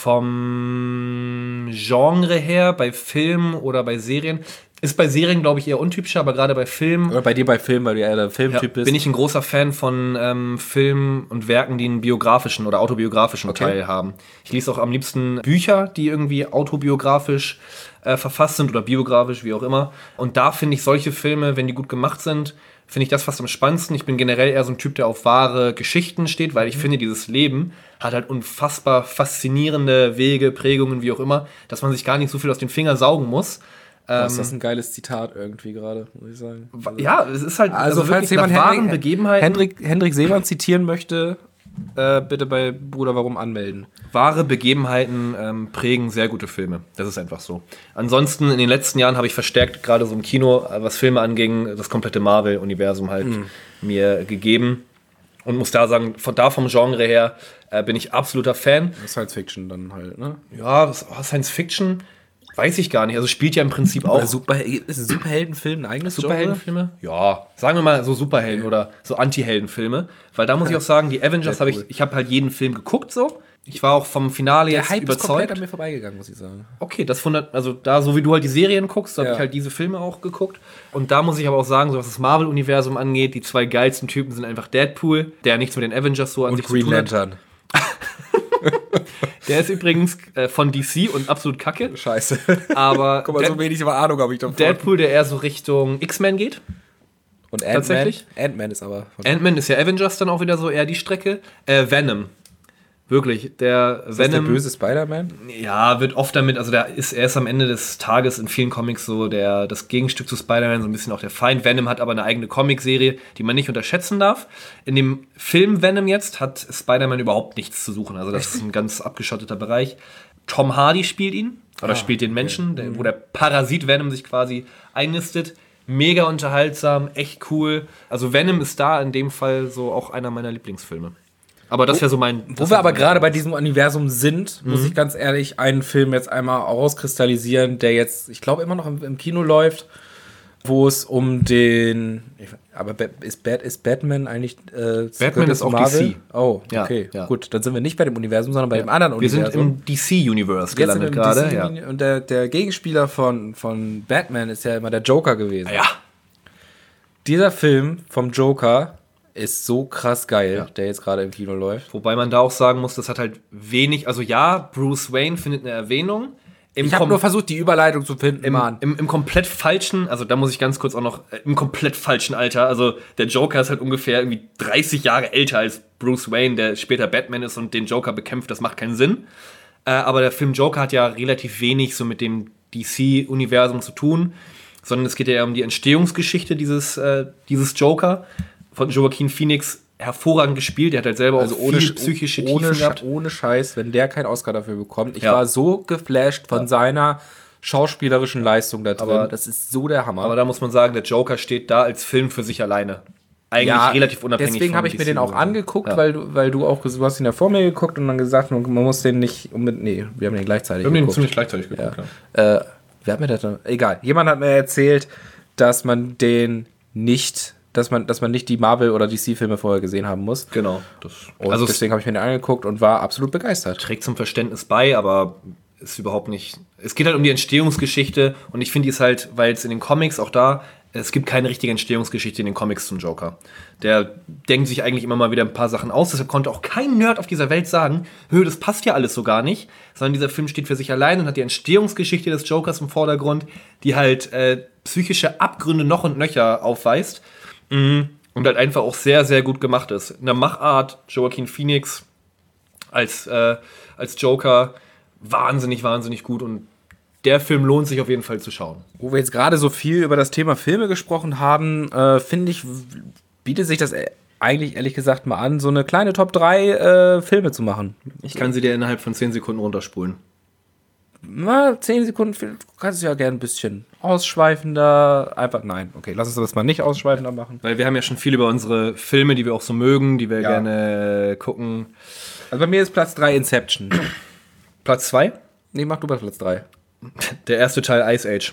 Vom Genre her, bei Filmen oder bei Serien, ist bei Serien, glaube ich, eher untypischer, aber gerade bei Filmen Oder bei dir bei Filmen, weil du ja der ja, Filmtyp bist. bin ich ein großer Fan von ähm, Filmen und Werken, die einen biografischen oder autobiografischen Okay. Teil haben. Ich lese auch am liebsten Bücher, die irgendwie autobiografisch äh, verfasst sind oder biografisch, wie auch immer. Und da finde ich solche Filme, wenn die gut gemacht sind, finde ich das fast am spannendsten. Ich bin generell eher so ein Typ, der auf wahre Geschichten steht, weil ich finde, dieses Leben hat halt unfassbar faszinierende Wege, Prägungen, wie auch immer, dass man sich gar nicht so viel aus den Fingern saugen muss. Oh, ist das ein geiles Zitat irgendwie gerade, muss ich sagen. Ja, es ist halt Also, falls wirklich jemand nach wahren Hendrik, Begebenheiten. Hendrik, Hendrik Seemann zitieren möchte, äh, bitte bei Bruder Warum anmelden. Wahre Begebenheiten ähm, prägen sehr gute Filme. Das ist einfach so. Ansonsten, in den letzten Jahren habe ich verstärkt, gerade so im Kino, äh, was Filme anging, das komplette Marvel-Universum halt mir gegeben. Und muss da sagen, von da vom Genre her äh, bin ich absoluter Fan. Science Fiction dann halt, ne? Ja, das, oh, Science Fiction Weiß ich gar nicht. Also spielt ja im Prinzip auch. Oder Super, ist ein Superheldenfilm ein eigenes Genre? Superheldenfilme? Ja, sagen wir mal so Superhelden oder so Anti-Heldenfilme. Weil da muss ich auch sagen, die Avengers habe ich, ich habe halt jeden Film geguckt so. Ich war auch vom Finale Der jetzt Hype ist komplett überzeugt. an mir vorbeigegangen, muss ich sagen. Okay, das wundert, also da, so wie du halt die Serien guckst, so habe Ja. ich halt diese Filme auch geguckt. Und da muss ich aber auch sagen, so was das Marvel-Universum angeht, die zwei geilsten Typen sind einfach Deadpool, der nichts mit den Avengers so an Und sich Green zu tun hat. Lantern. Der ist übrigens äh, von D C und absolut kacke. Scheiße. Aber Guck mal, Dead- so wenig aber Ahnung habe ich davon. Deadpool, der eher so Richtung X-Men geht. Und Ant-Man? Tatsächlich? Ant-Man ist aber... Von Ant-Man ist ja Avengers dann auch wieder so eher die Strecke. Äh, Venom. Wirklich, der ist das der Venom. böse Spider-Man? Ja, wird oft damit, also der ist, er ist am Ende des Tages in vielen Comics so der, das Gegenstück zu Spider-Man, so ein bisschen auch der Feind. Venom hat aber eine eigene Comicserie, die man nicht unterschätzen darf. In dem Film Venom jetzt hat Spider-Man überhaupt nichts zu suchen, also das ist ein ganz abgeschotteter Bereich. Tom Hardy spielt ihn, oder Ah, spielt den Menschen, der, wo der Parasit Venom sich quasi einnistet. Mega unterhaltsam, echt cool. Also Venom ist da in dem Fall so auch einer meiner Lieblingsfilme. Aber das wäre so mein... Wo wir aber gerade bei diesem Universum sind, muss Mhm. ich ganz ehrlich einen Film jetzt einmal rauskristallisieren, der jetzt, ich glaube, immer noch im, im Kino läuft, wo es um den... Aber Ba- ist, Bat, ist Batman eigentlich... Äh, gehört ist zu auch Marvel? D C. Oh, Ja, okay. ja. Gut, dann sind wir nicht bei dem Universum, sondern bei dem anderen Wir Universum. sind im D C-Universe Jetzt sind gelandet wir im gerade. D C Ja. Uni- Und der, der Gegenspieler von, von Batman ist ja immer der Joker gewesen. ja, Dieser Film vom Joker ist so krass geil, der jetzt gerade im Kino läuft. wobei man da auch sagen muss, das hat halt wenig, also ja, Bruce Wayne findet eine Erwähnung. Im, Ich habe kom nur versucht, die Überleitung zu finden, im, Mann. im, im komplett falschen, also da muss ich ganz kurz auch noch, äh, im komplett falschen Alter, also der Joker ist halt ungefähr irgendwie dreißig Jahre älter als Bruce Wayne, der später Batman ist und den Joker bekämpft, das macht keinen Sinn. Äh, aber der Film Joker hat ja relativ wenig so mit dem D C-Universum zu tun, sondern es geht ja um die Entstehungsgeschichte dieses, äh, dieses Joker von Joaquin Phoenix, hervorragend gespielt. Der hat halt selber Also auch ohne, viel psychische ohne, Tiefen gehabt. ohne Scheiß, wenn der keinen Oscar dafür bekommt. Ich Ja. war so geflasht von seiner schauspielerischen Leistung da drin. Aber- das ist so der Hammer. Aber da muss man sagen, der Joker steht da als Film für sich alleine. Eigentlich relativ unabhängig deswegen vom habe ich mir den auch D C-Universum. angeguckt, Ja. weil, du, weil du auch, du hast ihn ja vor mir geguckt und dann gesagt, man muss den nicht unbedingt, nee, wir haben den gleichzeitig Wir haben den geguckt. ziemlich gleichzeitig geguckt, Ja. ja. Äh, wer hat mir das denn? Egal. Jemand hat mir erzählt, dass man den nicht, dass man, dass man nicht die Marvel- oder D C-Filme vorher gesehen haben muss. Genau. Das, Und also es deswegen habe ich mir den angeguckt und war absolut begeistert. trägt zum Verständnis bei, aber ist überhaupt nicht. Es geht halt um die Entstehungsgeschichte und ich finde die ist halt, weil es in den Comics auch da, es gibt keine richtige Entstehungsgeschichte in den Comics zum Joker. Der denkt sich eigentlich immer mal wieder ein paar Sachen aus, deshalb konnte auch kein Nerd auf dieser Welt sagen, hö, das passt ja alles so gar nicht, sondern dieser Film steht für sich allein und hat die Entstehungsgeschichte des Jokers im Vordergrund, die halt äh, psychische Abgründe noch und nöcher aufweist und halt einfach auch sehr, sehr gut gemacht ist. In der Machart, Joaquin Phoenix als, äh, als Joker, wahnsinnig, wahnsinnig gut und der Film lohnt sich auf jeden Fall zu schauen. Wo wir jetzt gerade so viel über das Thema Filme gesprochen haben, äh, finde ich, bietet sich das äh, eigentlich ehrlich gesagt mal an, so eine kleine Top drei äh, Filme zu machen. Ich kann sie dir innerhalb von zehn Sekunden runterspulen. Na, zehn Sekunden, du kannst es ja gerne ein bisschen ausschweifender, einfach, nein, okay, lass uns das mal nicht ausschweifender machen. Weil wir haben ja schon viel über unsere Filme, die wir auch so mögen, die wir Ja. gerne gucken. Also bei mir ist Platz drei Inception. Platz zwei, Nee, mach du bei Platz drei. der erste Teil Ice Age.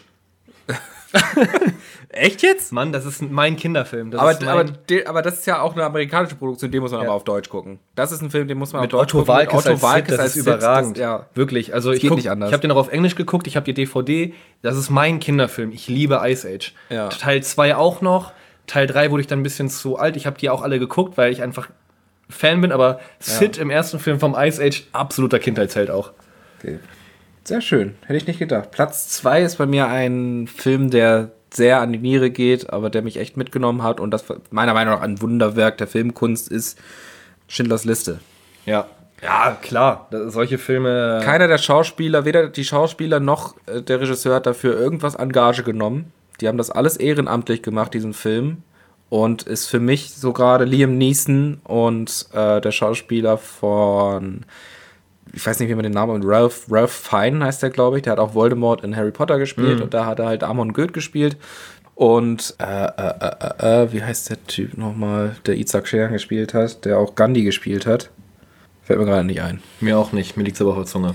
Echt jetzt? Mann, das ist mein Kinderfilm. Das Aber, ist mein aber, de, aber das ist ja auch eine amerikanische Produktion, den muss man Ja. aber auf Deutsch gucken. Das ist ein Film, den muss man mit auf Deutsch Otto gucken. Walkes Otto als Walkes Sid, das als ist Sid, überragend. Das, ja. Wirklich. Also ich geht guck, nicht anders. Ich habe den auch auf Englisch geguckt, ich habe die D V D. Das ist mein Kinderfilm. Ich liebe Ice Age. Ja. Teil zwei auch noch. Teil drei wurde ich dann ein bisschen zu alt. Ich habe die auch alle geguckt, weil ich einfach Fan bin. Aber Sid im ersten Film vom Ice Age, absoluter Kindheitsheld auch. Okay. Sehr schön, hätte ich nicht gedacht. Platz zwei ist bei mir ein Film, der sehr an die Niere geht, aber der mich echt mitgenommen hat und das meiner Meinung nach ein Wunderwerk der Filmkunst ist, Schindlers Liste. Ja. Ja, klar. Das, solche Filme. Keiner der Schauspieler, weder die Schauspieler noch äh, der Regisseur hat dafür irgendwas an Gage genommen. Die haben das alles ehrenamtlich gemacht, diesen Film. Und ist für mich so gerade Liam Neeson und äh, der Schauspieler von, ich weiß nicht, wie man den Namen, Ralph, Ralph Fiennes heißt der, glaube ich. Der hat auch Voldemort in Harry Potter gespielt Mhm. und da hat er halt Amon Goeth gespielt. Und, äh, äh, äh, äh, äh, wie heißt der Typ nochmal, der Isaac Sheran gespielt hat, der auch Gandhi gespielt hat? Fällt mir gerade nicht ein. Mir auch nicht. Mir liegt's aber auf der Zunge. Ja,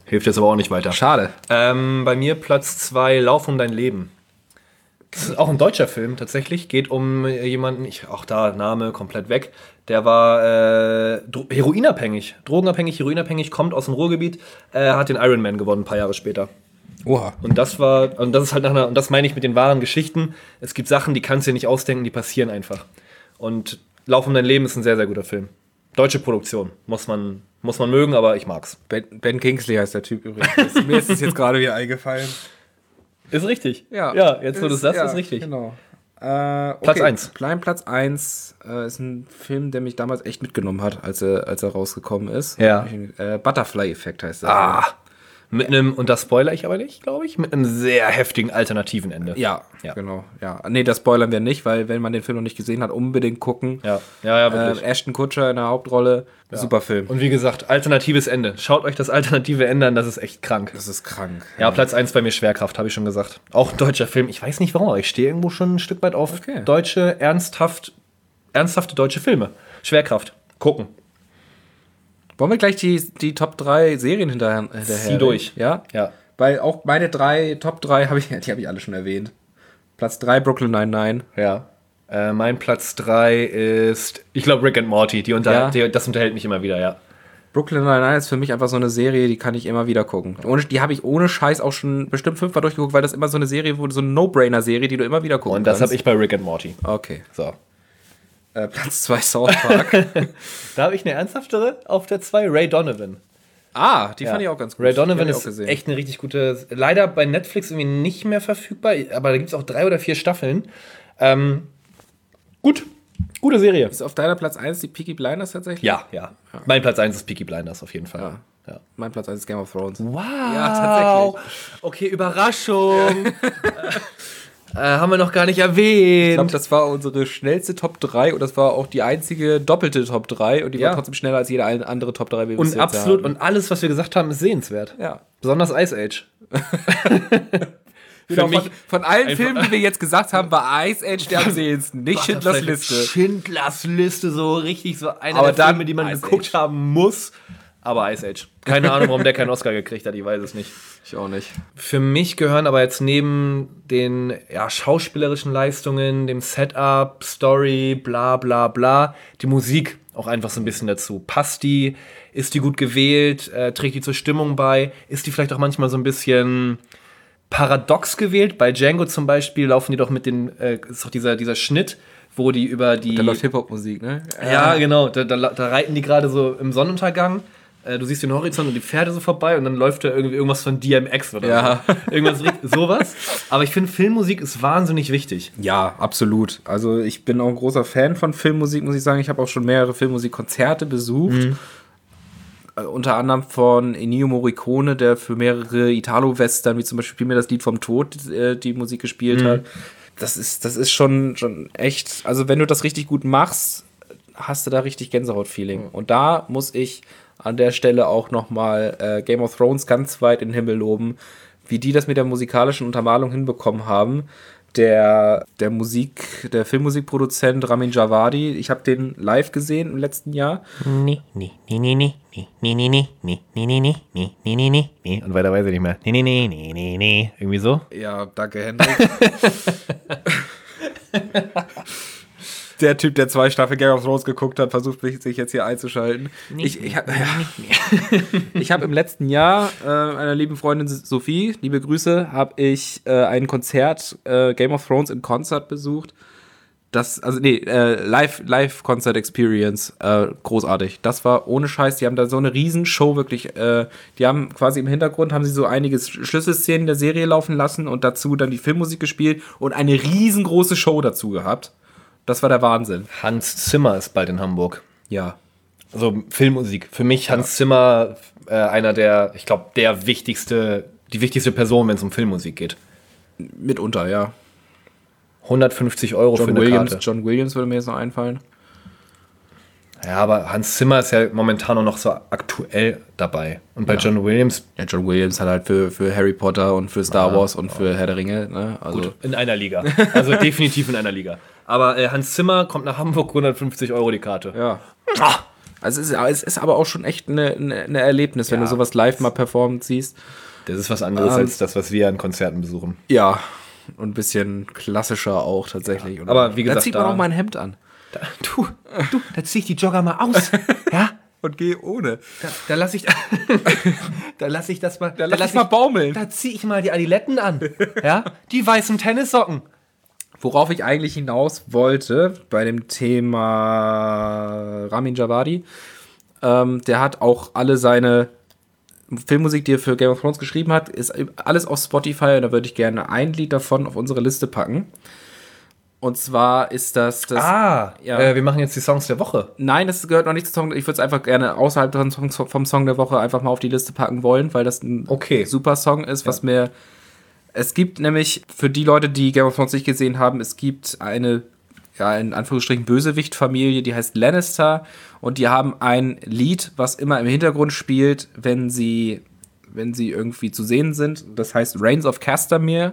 Hilft jetzt aber auch nicht weiter. Schade. Ähm, bei mir Platz zwei, Lauf um dein Leben. Das ist auch ein deutscher Film tatsächlich. Geht um jemanden, ich, auch da Name komplett weg. Der war äh, Dro- heroinabhängig, drogenabhängig, heroinabhängig, kommt aus dem Ruhrgebiet, äh, hat den Ironman gewonnen ein paar Jahre später. Oha. Und das war, und das ist halt nach einer, und das meine ich mit den wahren Geschichten. Es gibt Sachen, die kannst du dir nicht ausdenken, die passieren einfach. Und Lauf um dein Leben ist ein sehr, sehr guter Film. Deutsche Produktion, muss man, muss man mögen, aber ich mag's. Ben, Ben Kingsley heißt der Typ übrigens. Mir ist es jetzt gerade wieder eingefallen. Ist richtig. Ja, ja jetzt wo du ist, sagst, ja, ist richtig. Genau. Äh, okay. Platz eins. Klein Platz eins äh, ist ein Film, der mich damals echt mitgenommen hat, als er, als er rausgekommen ist. Ja. Äh, Butterfly-Effekt heißt das. Ah, mit einem, und das spoiler ich aber nicht, glaube ich, mit einem sehr heftigen alternativen Ende. Ja, Ja. genau. Ja. Nee, das spoilern wir nicht, weil wenn man den Film noch nicht gesehen hat, unbedingt gucken. Ja, ja, ja, wirklich. Äh, Ashton Kutcher in der Hauptrolle. Ja. Super Film. Und wie gesagt, alternatives Ende. Schaut euch das alternative Ende an, das ist echt krank. Das ist krank. Ja, Platz eins bei mir Schwerkraft, habe ich schon gesagt. Auch ein deutscher Film. Ich weiß nicht warum, aber ich stehe irgendwo schon ein Stück weit auf Okay. deutsche, ernsthaft, ernsthafte deutsche Filme. Schwerkraft. Gucken. Wollen wir gleich die, die Top drei Serien hinterher, hinterher Zieh durch. Ja? Ja. Weil auch meine drei, Top drei, habe ich, die habe ich alle schon erwähnt. Platz drei Brooklyn Nine-Nine. Ja. Äh, mein Platz drei ist, ich glaube, Rick and Morty. Die unter, Ja. die, das unterhält mich immer wieder, ja. Brooklyn Nine-Nine ist für mich einfach so eine Serie, die kann ich immer wieder gucken. Ohne, die habe ich ohne Scheiß auch schon bestimmt fünfmal durchgeguckt, weil das immer so eine Serie wurde, so eine No-Brainer-Serie, die du immer wieder gucken Und das kannst. habe ich bei Rick and Morty. Okay. So. Äh, Platz zwei South Park. Da habe ich eine ernsthaftere auf der zwei, Ray Donovan. Ah, die Ja. fand ich auch ganz gut. Ray Die hab Donovan ich auch ist gesehen. echt eine richtig gute. Leider bei Netflix irgendwie nicht mehr verfügbar, aber da gibt es auch drei oder vier Staffeln. Ähm, gut. Gute Serie. Ist auf deiner Platz eins die Peaky Blinders tatsächlich? Ja, ja. Mein Platz eins ist Peaky Blinders auf jeden Fall. Ja. Ja. Mein Platz eins ist Game of Thrones. Wow. Ja, tatsächlich. Okay, Überraschung. äh, haben wir noch gar nicht Ich erwähnt. glaube, das war unsere schnellste Top drei und das war auch die einzige doppelte Top drei und die Ja. war trotzdem schneller als jede andere Top drei, wie wir bis Und jetzt absolut, haben. und alles, was wir gesagt haben, ist sehenswert. Ja. Besonders Ice Age. Genau, mich von, von allen einfach- Filmen, die wir jetzt gesagt haben, war Ice Age der am sehendsten, nicht Schindlers Liste. Schindlers Liste, so richtig so einer Aber der dann Filme, die man Ice geguckt Age. haben muss. Aber Ice Age. Keine Ahnung, warum der keinen Oscar gekriegt hat, ich weiß es nicht. Ich auch nicht. Für mich gehören aber jetzt neben den ja, schauspielerischen Leistungen, dem Setup, Story, bla bla bla, die Musik auch einfach so ein bisschen dazu. Passt die? Ist die gut gewählt? Äh, trägt die zur Stimmung bei? Ist die vielleicht auch manchmal so ein bisschen paradox gewählt? Bei Django zum Beispiel laufen die doch mit den, äh, ist doch dieser, dieser Schnitt, wo die über die... Da läuft Hip-Hop-Musik, ne? Ja, genau. Da, da, da reiten die gerade so im Sonnenuntergang. Äh, Du siehst den Horizont und die Pferde so vorbei und dann läuft da irgendwie irgendwas von D M X oder Ja. so. Irgendwas, richt- sowas. Aber ich finde, Filmmusik ist wahnsinnig wichtig. Ja, absolut. Also ich bin auch ein großer Fan von Filmmusik, muss ich sagen. Ich habe auch schon mehrere Filmmusikkonzerte besucht. Äh, unter anderem von Ennio Morricone, der für mehrere Italo-Western, wie zum Beispiel Spiel mir das Lied vom Tod, äh, die Musik gespielt hat. Das ist, das ist schon, schon echt, also wenn du das richtig gut machst, hast du da richtig Gänsehaut-Feeling. Und da muss ich an der Stelle auch nochmal äh, Game of Thrones ganz weit in den Himmel loben, wie die das mit der musikalischen Untermalung hinbekommen haben. Der, der Musik, der Filmmusikproduzent Ramin Djawadi, ich habe den live gesehen im letzten Jahr. Nee, nee, nee, nee, nee, nee, nee, nee, nee, nee, nee, nee, nee, nee, nee, nee, nee. Und weiter weiß ich nicht mehr. Nee, nee, nee, nee, nee, nee. Irgendwie so? Ja, danke, Hendrik. Der Typ, der zwei Staffeln Game of Thrones geguckt hat, versucht mich, sich jetzt hier einzuschalten. Ich, ich, hab- ich habe im letzten Jahr äh, einer lieben Freundin Sophie, liebe Grüße, habe ich äh, ein Konzert äh, Game of Thrones in Konzert besucht. Das, also nee, äh, Live, Live Concert Experience, äh, großartig. Das war ohne Scheiß, die haben da so eine Riesenshow wirklich, äh, die haben quasi im Hintergrund, haben sie so einige Schlüsselszenen der Serie laufen lassen und dazu dann die Filmmusik gespielt und eine riesengroße Show dazu gehabt. Das war der Wahnsinn. Hans Zimmer ist bald in Hamburg. Ja. Also Filmmusik. Für mich Hans Zimmer äh, einer der, ich glaube, der wichtigste, die wichtigste Person, wenn es um Filmmusik geht. Mitunter, ja. hundertfünfzig Euro für John eine Williams, Karte. John Williams würde mir jetzt noch einfallen. Ja, aber Hans Zimmer ist ja momentan auch noch so aktuell dabei. Und bei Ja. John Williams, Ja, John Williams hat halt für, für Harry Potter und für Star Wars und für Herr der Ringe, ne? Also, gut, in einer Liga. Also definitiv in einer Liga. Aber äh, Hans Zimmer kommt nach Hamburg, hundertfünfzig Euro die Karte. ja. Also es ist, es ist aber auch schon echt eine, eine, eine Erlebnis, wenn Ja. du sowas live mal performt siehst. Das ist was anderes Ähm, als das, was wir an Konzerten besuchen. Ja, und ein bisschen klassischer auch tatsächlich. Und aber wie gesagt, da zieht man da- auch mal ein Hemd an. Da, du, du, da zieh ich die Jogger mal aus. Ja? Und gehe ohne. Da, da lasse ich, da lass ich das mal, da lass ich mal baumeln. Da zieh ich mal die Adiletten an. Ja? Die weißen Tennissocken. Worauf ich eigentlich hinaus wollte, bei dem Thema Ramin Djawadi, ähm, der hat auch alle seine Filmmusik, die er für Game of Thrones geschrieben hat, ist alles auf Spotify und da würde ich gerne ein Lied davon auf unsere Liste packen. Und zwar ist das das... Ah, ja. äh, wir machen jetzt die Songs der Woche. Nein, das gehört noch nicht zum Song. Ich würde es einfach gerne außerhalb vom Song, vom Song der Woche einfach mal auf die Liste packen wollen, weil das ein Okay. super Song ist, was mir... Es gibt nämlich, für die Leute, die Game of Thrones nicht gesehen haben, es gibt eine, ja, in Anführungsstrichen Bösewicht-Familie, die heißt Lannister und die haben ein Lied, was immer im Hintergrund spielt, wenn sie, wenn sie irgendwie zu sehen sind. Das heißt Reigns of Castamere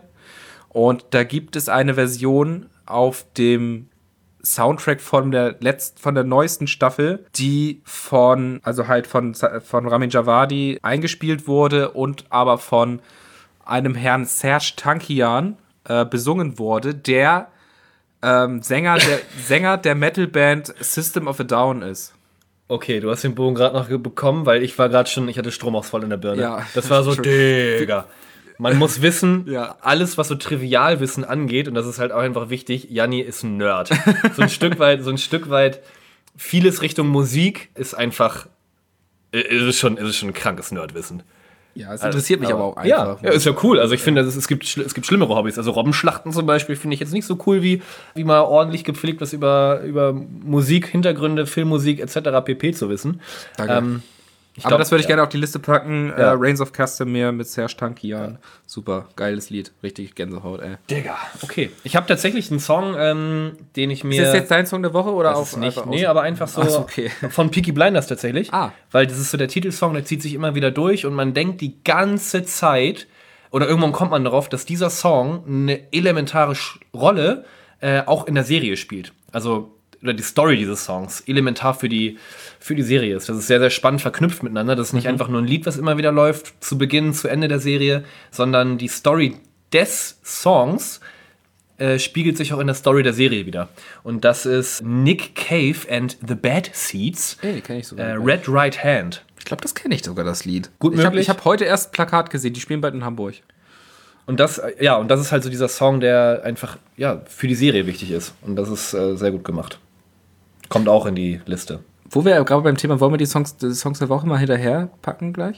und da gibt es eine Version auf dem Soundtrack von der letzt, von der neuesten Staffel, die von, also halt von, von Ramin Djawadi eingespielt wurde und aber von einem Herrn Serj Tankian äh, besungen wurde, der ähm, Sänger, der Sänger der Metalband System of a Down ist. Okay, du hast den Bogen gerade noch bekommen, weil ich war gerade schon, ich hatte Stromausfall in der Birne. Ja. Das war so, Digga. Man muss wissen, Ja. alles, was so Trivialwissen angeht, und das ist halt auch einfach wichtig, Janni ist ein Nerd. So ein Stück weit, so ein Stück weit, vieles Richtung Musik ist einfach, ist es schon, ist es schon ein krankes Nerdwissen. Ja, es interessiert mich aber auch einfach. Ja, ja, ist ja cool. Also ich finde, es, es, gibt, schl- es gibt schlimmere Hobbys. Also Robbenschlachten zum Beispiel finde ich jetzt nicht so cool, wie, wie mal ordentlich gepflegt was über, über Musik, Hintergründe, Filmmusik et cetera pp. Zu wissen. Danke. Ähm, ich aber glaub, das würde ich ja. gerne auf die Liste packen. Ja. Äh, Reigns of Castamere mit Serj Tankian. Super, geiles Lied. Richtig Gänsehaut, ey. Digga. Okay. Ich habe tatsächlich einen Song, ähm, den ich mir... Ist das jetzt dein Song der Woche oder Das auch ist nicht, einfach nee, aus- aber einfach so Ach so, okay. von Peaky Blinders tatsächlich. Ah. Weil das ist so der Titelsong, der zieht sich immer wieder durch und man denkt die ganze Zeit, oder irgendwann kommt man darauf, dass dieser Song eine elementare Sch- Rolle äh, auch in der Serie spielt. Also, oder die Story dieses Songs elementar für die, für die Serie ist. Das ist sehr, sehr spannend verknüpft miteinander. Das ist nicht einfach nur ein Lied, was immer wieder läuft, zu Beginn, zu Ende der Serie, sondern die Story des Songs äh, spiegelt sich auch in der Story der Serie wieder. Und das ist Nick Cave and the Bad Seeds. Ey, die kenn ich sogar. Äh, Red Right Hand. Ich glaube, das kenne ich sogar, das Lied. Gut ich habe möglich. hab heute erst ein Plakat gesehen, die spielen bald in Hamburg. Und das, äh, ja, und das ist halt so dieser Song, der einfach ja, für die Serie wichtig ist. Und das ist äh, sehr gut gemacht. Kommt auch in die Liste. Wo wir gerade beim Thema, wollen wir die Songs, die Songs der Woche mal hinterher packen gleich?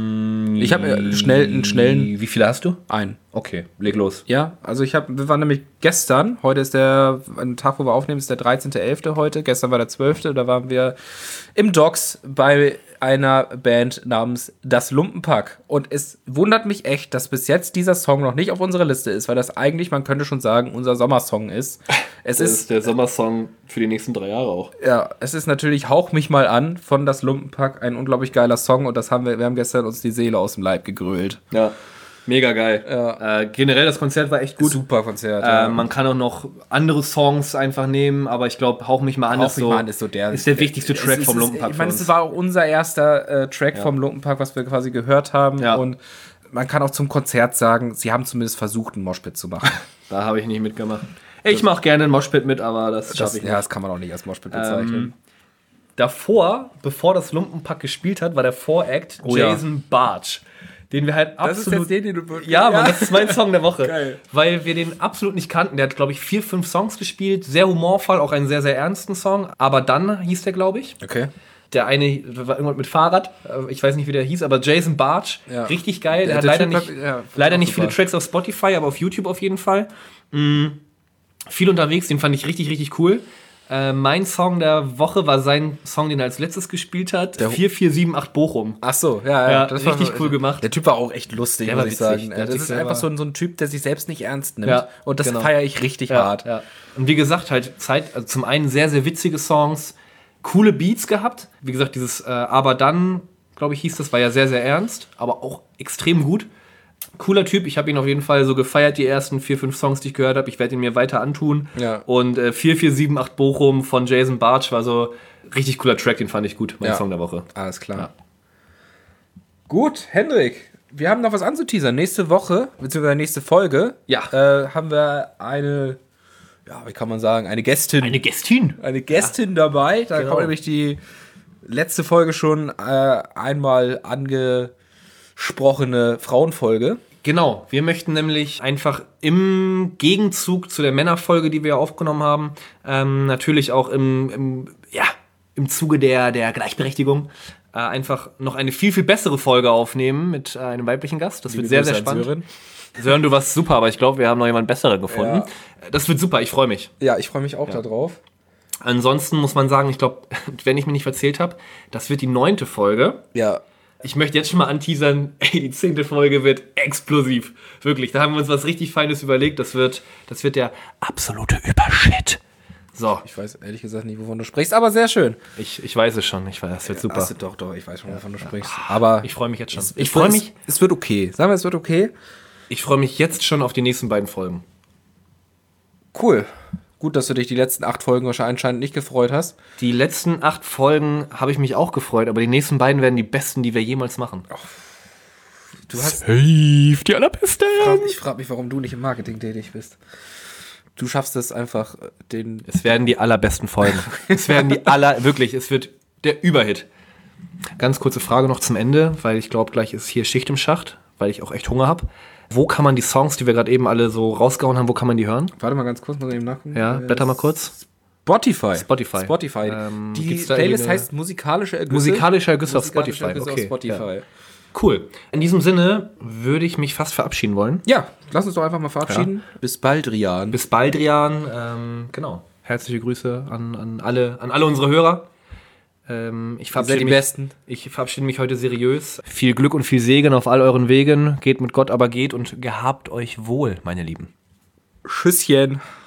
Ich habe äh, schnell einen schnellen Wie viele hast du? ein. Okay, leg los. Ja, also ich habe, wir waren nämlich gestern, heute ist der, ein Tag, wo wir aufnehmen, ist der dreizehnter elfter heute, gestern war der zwölfte da waren wir im Docks bei einer Band namens Das Lumpenpack. Und es wundert mich echt, dass bis jetzt dieser Song noch nicht auf unserer Liste ist, weil das eigentlich, man könnte schon sagen, unser Sommersong ist. Es Das ist, ist der Sommersong für die nächsten drei Jahre auch. ja, es ist natürlich Hauch mich mal an von Das Lumpenpack, ein unglaublich geiler Song und das haben wir, wir haben gestern uns die Seele aus dem Leib gegrölt. Ja, mega geil. Ja. Äh, generell, das Konzert war echt gut. Super Konzert. Äh, ja. man kann auch noch andere Songs einfach nehmen, aber ich glaube, Hauch mich mal an, Hauch ist mich so, mal an ist so der, ist der wichtigste es Track ist- vom es- Lumpenpack Ich meine, für uns. es war auch unser erster äh, Track vom Lumpenpack, was wir quasi gehört haben. Ja. Und man kann auch zum Konzert sagen, sie haben zumindest versucht, einen Moshpit zu machen. Da habe ich nicht mitgemacht. Ich mache gerne einen Moshpit mit, aber das Das, schaffe ich nicht. ja, das kann man auch nicht als Moshpit bezeichnen. Ähm, davor, bevor das Lumpenpack gespielt hat, war der Voract Oh ja. Jason Bartsch. Den wir halt absolut... den, den du... Ja, Mann, das ist mein Song der Woche. Geil. Weil wir den absolut nicht kannten. Der hat, glaube ich, vier, fünf Songs gespielt. Sehr humorvoll, auch einen sehr, sehr ernsten Song. Aber dann hieß der, glaube ich. Okay. Der eine war irgendwann mit Fahrrad. Äh, Ich weiß nicht, wie der hieß, aber Jason Bartsch. Ja. Richtig geil. Der, Der- hat der leider Typ nicht, hat- ja, leider auch nicht super. viele Tracks auf Spotify, aber auf YouTube auf jeden Fall. Mm, viel unterwegs, den fand ich richtig, richtig cool. Äh, mein Song der Woche war sein Song, den er als letztes gespielt hat. Der- vier vier sieben acht Bochum. Ach so, ja, Ja, das richtig war, cool gemacht. Der Typ war auch echt lustig, Der muss war ich witzig. sagen. Der Ja, hat das sich ist selber- einfach so ein, so ein Typ, der sich selbst nicht ernst nimmt. Ja, und das genau. feiere ich richtig Ja, hart. ja. Und wie gesagt, halt Zeit, also zum einen sehr, sehr witzige Songs, coole Beats gehabt. Wie gesagt, dieses äh, Aber dann, glaube ich, hieß das, war ja sehr, sehr ernst, aber auch extrem gut. Cooler Typ, ich habe ihn auf jeden Fall so gefeiert, die ersten vier, fünf Songs, die ich gehört habe. Ich werde ihn mir weiter antun. Ja. Und äh, vier vier sieben acht Bochum von Jason Bartsch war so richtig cooler Track, den fand ich gut, mein Ja. Song der Woche. Alles klar. Ja. Gut, Hendrik, wir haben noch was anzuteasern. Nächste Woche, beziehungsweise nächste Folge, Ja. äh, haben wir eine, ja, wie kann man sagen, eine Gästin. Eine Gästin. Eine Gästin dabei. Da Genau. kommt nämlich die letzte Folge schon äh, einmal angesprochene Frauenfolge. Genau, wir möchten nämlich einfach im Gegenzug zu der Männerfolge, die wir aufgenommen haben, ähm, natürlich auch im, im, ja, im Zuge der, der Gleichberechtigung äh, einfach noch eine viel, viel bessere Folge aufnehmen mit äh, einem weiblichen Gast. Das wird sehr, sehr spannend. Sören. Sören, du warst super, aber ich glaube, wir haben noch jemanden Besseren gefunden. Ja. Das wird super, ich freue mich. Ja, ich freue mich auch Ja. darauf. Ansonsten muss man sagen, ich glaube, wenn ich mich nicht verzählt habe, das wird die neunte Folge. Ja. Ich möchte jetzt schon mal anteasern, ey, die zehnte Folge wird explosiv. Wirklich, da haben wir uns was richtig Feines überlegt. Das wird, das wird der absolute Übershit. So, Ich weiß ehrlich gesagt nicht, wovon du sprichst, aber sehr schön. ich, ich weiß es schon. Ich weiß, das wird super. Hast du doch, doch, ich weiß schon, wovon du sprichst. Aber Ich freue mich jetzt schon. es, Ich es- freue mich, Es, es wird okay. Sagen wir, es wird okay. ich freue mich jetzt schon auf die nächsten beiden Folgen. Cool. Gut, dass du dich die letzten acht Folgen wahrscheinlich anscheinend nicht gefreut hast. Die letzten acht Folgen habe ich mich auch gefreut, aber die nächsten beiden werden die besten, die wir jemals machen. Du hast. Safe, die allerbesten. Ich frage mich, warum du nicht im Marketing tätig bist. Du schaffst es einfach, äh, den. Es werden die allerbesten Folgen. Es werden die aller, wirklich, es wird der Überhit. Ganz kurze Frage noch zum Ende, weil ich glaube, gleich ist hier Schicht im Schacht, weil ich auch echt Hunger habe. Wo kann man die Songs, die wir gerade eben alle so rausgehauen haben, wo kann man die hören? Warte mal ganz kurz, muss ich eben nachgucken. Ja, Äh, blätter mal kurz. Spotify. Spotify. Spotify. Ähm, die gibt's da Playlist irgendwie eine- heißt musikalische Ergüsse. Musikalische Ergüsse auf Musikalische Spotify. Ergüsse Okay, auf Spotify. ja. Cool. In diesem Sinne würde ich mich fast verabschieden wollen. Ja. lass uns doch einfach mal verabschieden. Bis bald, Rian. Bis bald, Rian. Ähm, genau. Herzliche Grüße an, an, alle, an alle unsere Hörer. Ähm, ich, Ihr seid verabschiede die mich, Besten. ich verabschiede mich heute seriös. Viel Glück und viel Segen auf all euren Wegen. Geht mit Gott, aber geht und gehabt euch wohl, meine Lieben. Tschüsschen.